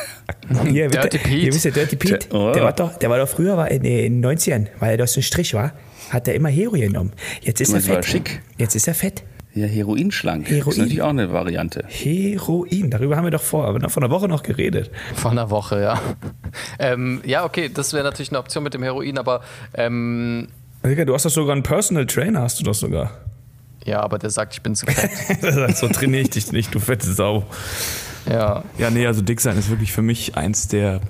Hier, Dirty Pete. Ihr wisst ja, Dirty Pete, Der- oh. der, war doch, der war doch früher war in den neunzigern, weil er doch so ein Strich war, hat er immer Heroin genommen. Jetzt ist er Das war fett. schick. Jetzt ist er fett. Ja, Heroinschlank. Heroin. Ist natürlich auch eine Variante. Heroin, darüber haben wir doch vor, aber vor einer Woche noch geredet. Vor einer Woche, ja. Ähm, ja, okay, das wäre natürlich eine Option mit dem Heroin, aber ähm, Digga, du hast doch sogar einen Personal Trainer, hast du doch sogar. ja, aber der sagt, ich bin zu fett. Der sagt, so trainiere ich dich nicht, du fette Sau. Ja. Ja, nee, also dick sein ist wirklich für mich eins der,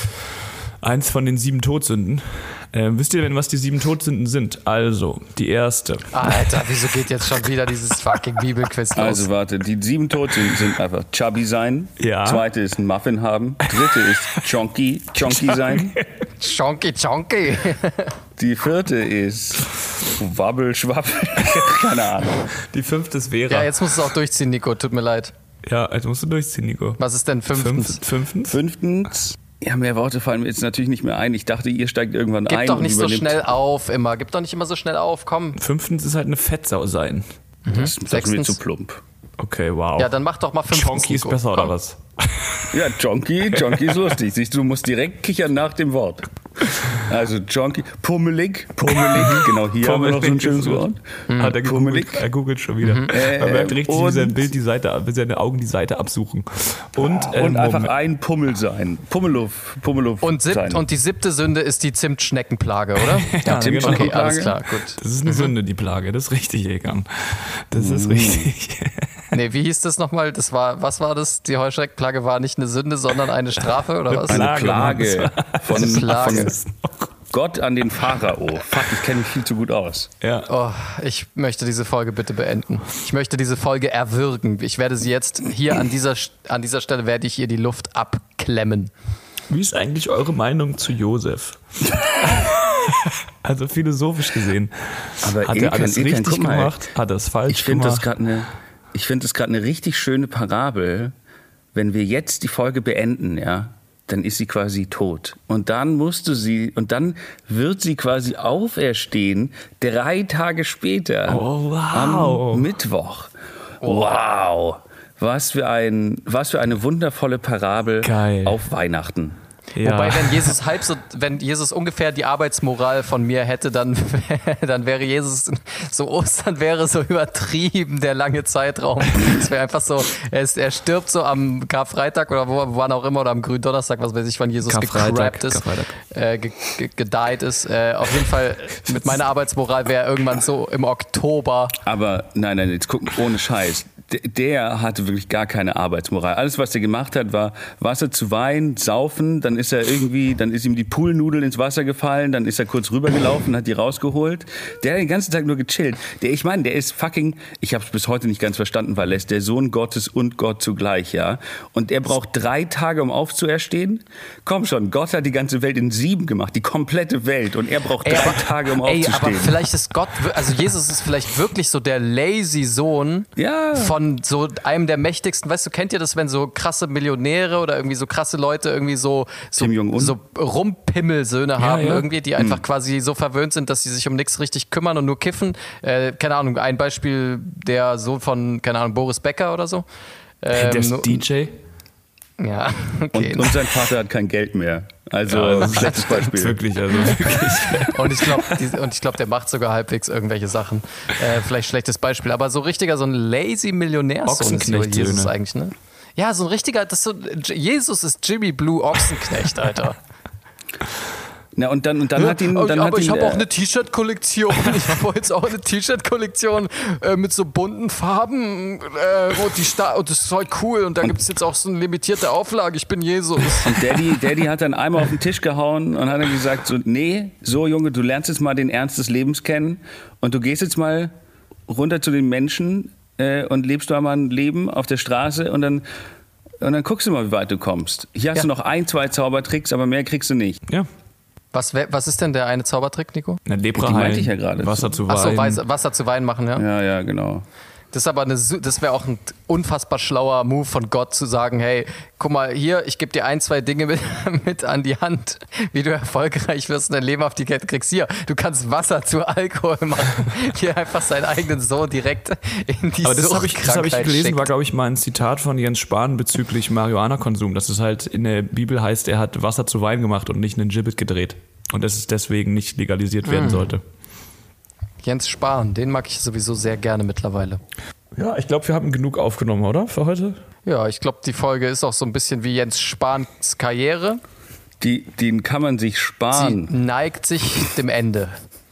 eins von den sieben Todsünden. Äh, wisst ihr denn, was die sieben Todsünden sind? Also, die erste. Alter, wieso geht jetzt schon wieder dieses fucking Bibelquiz los? Also warte, die sieben Todsünden sind einfach chubby sein. Ja. Zweite ist ein Muffin haben. Dritte ist chonky, chonky sein. Chonky, chonky. Die vierte ist wabbel, schwabbel. Keine Ahnung. Die fünfte ist Vera. Ja, Ja, jetzt musst du es auch durchziehen, Nico. Tut mir leid. jetzt musst du durchziehen, Nico. Was ist denn fünftens? Fünf, fünftens? Fünftens. Ja, mehr Worte fallen mir jetzt natürlich nicht mehr ein. Ich dachte, ihr steigt irgendwann Gib ein. doch und nicht so übernimmt- schnell auf immer. Gib doch nicht immer so schnell auf. Komm. Fünftens ist halt eine Fettsau sein. Das ist mir Sechstens. zu plump. Okay, wow. Ja, dann mach doch mal fünftens. Chonky ist Nico. besser, oder Komm. was? Ja, Chonky, Chonky ist lustig. Siehst du, du musst direkt kichern nach dem Wort. Also Chonky, pummelig, pummelig, genau hier haben wir noch so ein schönes Wort. Hat er Pummelig. gegoogelt, er googelt schon wieder. Man merkt richtig, wie und- sein Bild die Seite, ab- wie seine Augen die Seite absuchen. Und, ähm, Und einfach Moment. ein Pummel sein. Pummeluff, Pummeluff Und, sieb, sein. und die siebte Sünde ist die Zimtschneckenplage, oder? Ja, genau. Okay, alles klar, gut. Das ist eine Sünde, die Plage. Das ist richtig, Egan. Das ist richtig. Nee, wie hieß das nochmal? Das war, was war das? Die Heuschreckenplage war nicht eine Sünde, sondern eine Strafe, oder was? Eine Plage, Plage von, Eine Plage. von Gott an den Pharao. Fuck, ich kenne mich viel zu gut aus. Ja. Oh, ich möchte diese Folge bitte beenden. Ich möchte diese Folge erwürgen. Ich werde sie jetzt hier an dieser, an dieser Stelle werde ich ihr die Luft abklemmen. Wie ist eigentlich eure Meinung zu Josef? Also philosophisch gesehen. Aber hat Ilkan, er alles Ilkan, richtig guck mal, gemacht? Hat er es falsch Ich finde das gemacht? gerade eine, ich finde das gerade eine richtig schöne Parabel. Wenn wir jetzt die Folge beenden, ja, dann ist sie quasi tot. Und dann musst du sie, und dann wird sie quasi auferstehen, drei Tage später. Oh, wow. Am Mittwoch. Wow. Was für ein, was für eine wundervolle Parabel Geil. auf Weihnachten. Ja. Wobei, wenn Jesus halb so, wenn Jesus ungefähr die Arbeitsmoral von mir hätte, dann, dann wäre Jesus, so Ostern wäre so übertrieben, der lange Zeitraum. Es wäre einfach so, er, ist, er stirbt so am Karfreitag oder wo, wann auch immer, oder am Gründonnerstag, was weiß ich, wann Jesus gecrappt ist, äh, ge, ge, gedeiht ist. Äh, auf jeden Fall, mit meiner Arbeitsmoral wäre irgendwann so im Oktober. Aber nein, nein, jetzt gucken, ohne Scheiß. Der hatte wirklich gar keine Arbeitsmoral. Alles, was er gemacht hat, war Wasser zu Wein, saufen, dann ist er irgendwie, dann ist ihm die Poolnudel ins Wasser gefallen, dann ist er kurz rübergelaufen, hat die rausgeholt. Der hat den ganzen Tag nur gechillt. Der, ich meine, der ist fucking, ich habe es bis heute nicht ganz verstanden, weil er ist der Sohn Gottes und Gott zugleich, ja. Und er braucht drei Tage, um aufzuerstehen. Komm schon, Gott hat die ganze Welt in sieben gemacht, die komplette Welt. Und er braucht drei Ey, aber, Tage, um ey, aufzustehen. aber vielleicht ist Gott, also Jesus ist vielleicht wirklich so der lazy Sohn Ja. von so einem der mächtigsten, weißt du, kennt ihr das, wenn so krasse Millionäre oder irgendwie so krasse Leute irgendwie so, so, Kim Jong-un? so Rumpimmelsöhne haben ja. irgendwie, die einfach quasi so verwöhnt sind, dass sie sich um nichts richtig kümmern und nur kiffen. Äh, keine Ahnung, ein Beispiel, der Sohn von, keine Ahnung, Boris Becker oder so. Ähm, Der ist D J? Ja, okay. Und, und sein Vater hat kein Geld mehr. Also, ein schlechtes Beispiel. Wirklich, also wirklich. Und ich glaube, glaub, der macht sogar halbwegs irgendwelche Sachen. Äh, vielleicht schlechtes Beispiel, aber so richtiger, so ein lazy Millionärssohn ist Ochsenknecht-Söhne. Jesus eigentlich, ne? Ja, so ein richtiger, das ist so, Jesus ist Jimmy Blue Ochsenknecht, Alter. Na, und dann, und dann hat ihn. Dann aber hat ich ihn, habe äh, auch eine T-Shirt-Kollektion. Ich habe jetzt auch eine T-Shirt-Kollektion äh, mit so bunten Farben. Äh, und, die Sta- und das ist voll cool. Und da gibt es jetzt auch so eine limitierte Auflage. Ich bin Jesus. Und Daddy, Daddy hat dann einmal auf den Tisch gehauen und hat dann gesagt, so, nee, so Junge, du lernst jetzt mal den Ernst des Lebens kennen und du gehst jetzt mal runter zu den Menschen äh, und lebst da mal ein Leben auf der Straße und dann, und dann guckst du mal, wie weit du kommst. Hier hast Ja. du noch ein, zwei Zaubertricks, aber mehr kriegst du nicht. Ja. Was, wär- was ist denn der eine Zaubertrick, Nico? Eine Lepra Die meinte heilen, ich ja gerade. Wasser zu Wein. Achso, Weiß- Wasser zu Wein machen, ja? Ja, ja, genau. Das ist aber eine, su- das wäre auch ein unfassbar schlauer Move von Gott zu sagen, hey, guck mal hier, ich gebe dir ein, zwei Dinge mit, mit an die Hand, wie du erfolgreich wirst und dein Leben auf die Kette kriegst. Hier, du kannst Wasser zu Alkohol machen. Hier einfach seinen eigenen Sohn direkt in die Aber das habe ich, das hab ich Suchtkrankheit gelesen, schickt. war glaube ich mal ein Zitat von Jens Spahn bezüglich Marihuana-Konsum. Dass es halt in der Bibel heißt, er hat Wasser zu Wein gemacht und nicht einen Gibbet gedreht. Und dass es deswegen nicht legalisiert werden sollte. Jens Spahn, den mag ich sowieso sehr gerne mittlerweile. Ja, ich glaube, wir haben genug aufgenommen, oder? Für heute? Ja, ich glaube, die Folge ist auch so ein bisschen wie Jens Spahns Karriere. Die, den kann man sich Sie sparen. neigt sich dem Ende.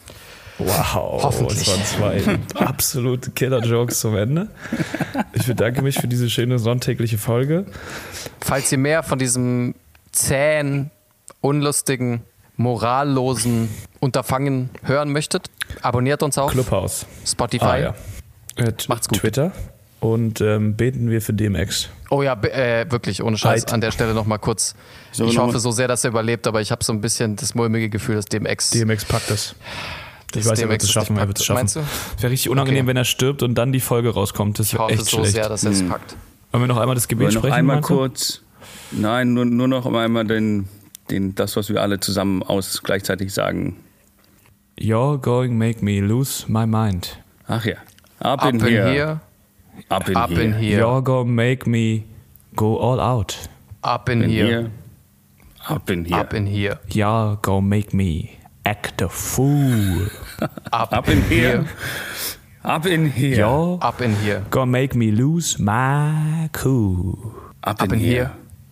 Wow, Hoffentlich. es waren zwei absolute Killer-Jokes zum Ende. Ich bedanke mich für diese schöne sonntägliche Folge. Falls ihr mehr von diesem zähen, unlustigen, morallosen Unterfangen hören möchtet, abonniert uns auf Clubhouse. Spotify. Ah, ja. Äh, Macht's gut. Twitter. Und ähm, beten wir für D M X. Oh ja, be- äh, wirklich, ohne Scheiß. Halt. An der Stelle nochmal kurz. So, ich noch hoffe mal- so sehr, dass er überlebt, aber ich habe so ein bisschen das mulmige Gefühl, dass D M X... D M X packt das. Ich Das weiß, er D M wird X es ist schaffen. nicht Er wird es packt. schaffen. Meinst du? Es wäre richtig unangenehm, Okay. wenn er stirbt und dann die Folge rauskommt. Das Ich wäre hoffe echt so schlecht. sehr, dass er es packt. Wollen wir noch einmal das Gebet Wollen wir noch sprechen? einmal meinst du? kurz. Nein, nur, nur noch einmal den, den, das, was wir alle zusammen aus gleichzeitig sagen. You're going make me lose my mind. Ach ja. Up, Up in, in here. here, Up in up here. in here, You're gonna make me go all out. up in In here, here. Up in here. up in here, You're gonna make me act a fool. up, Up in here. Up in here. You're up in here, gonna make me lose my cool. Up, up in here,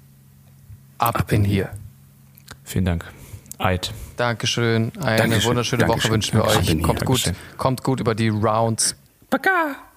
up in here. Vielen Dank. Eid. Dankeschön. Eine Dankeschön. wunderschöne Dankeschön. Woche wünschen wir Dankeschön. euch. Kommt Dankeschön. gut, kommt gut über die Rounds. Paka.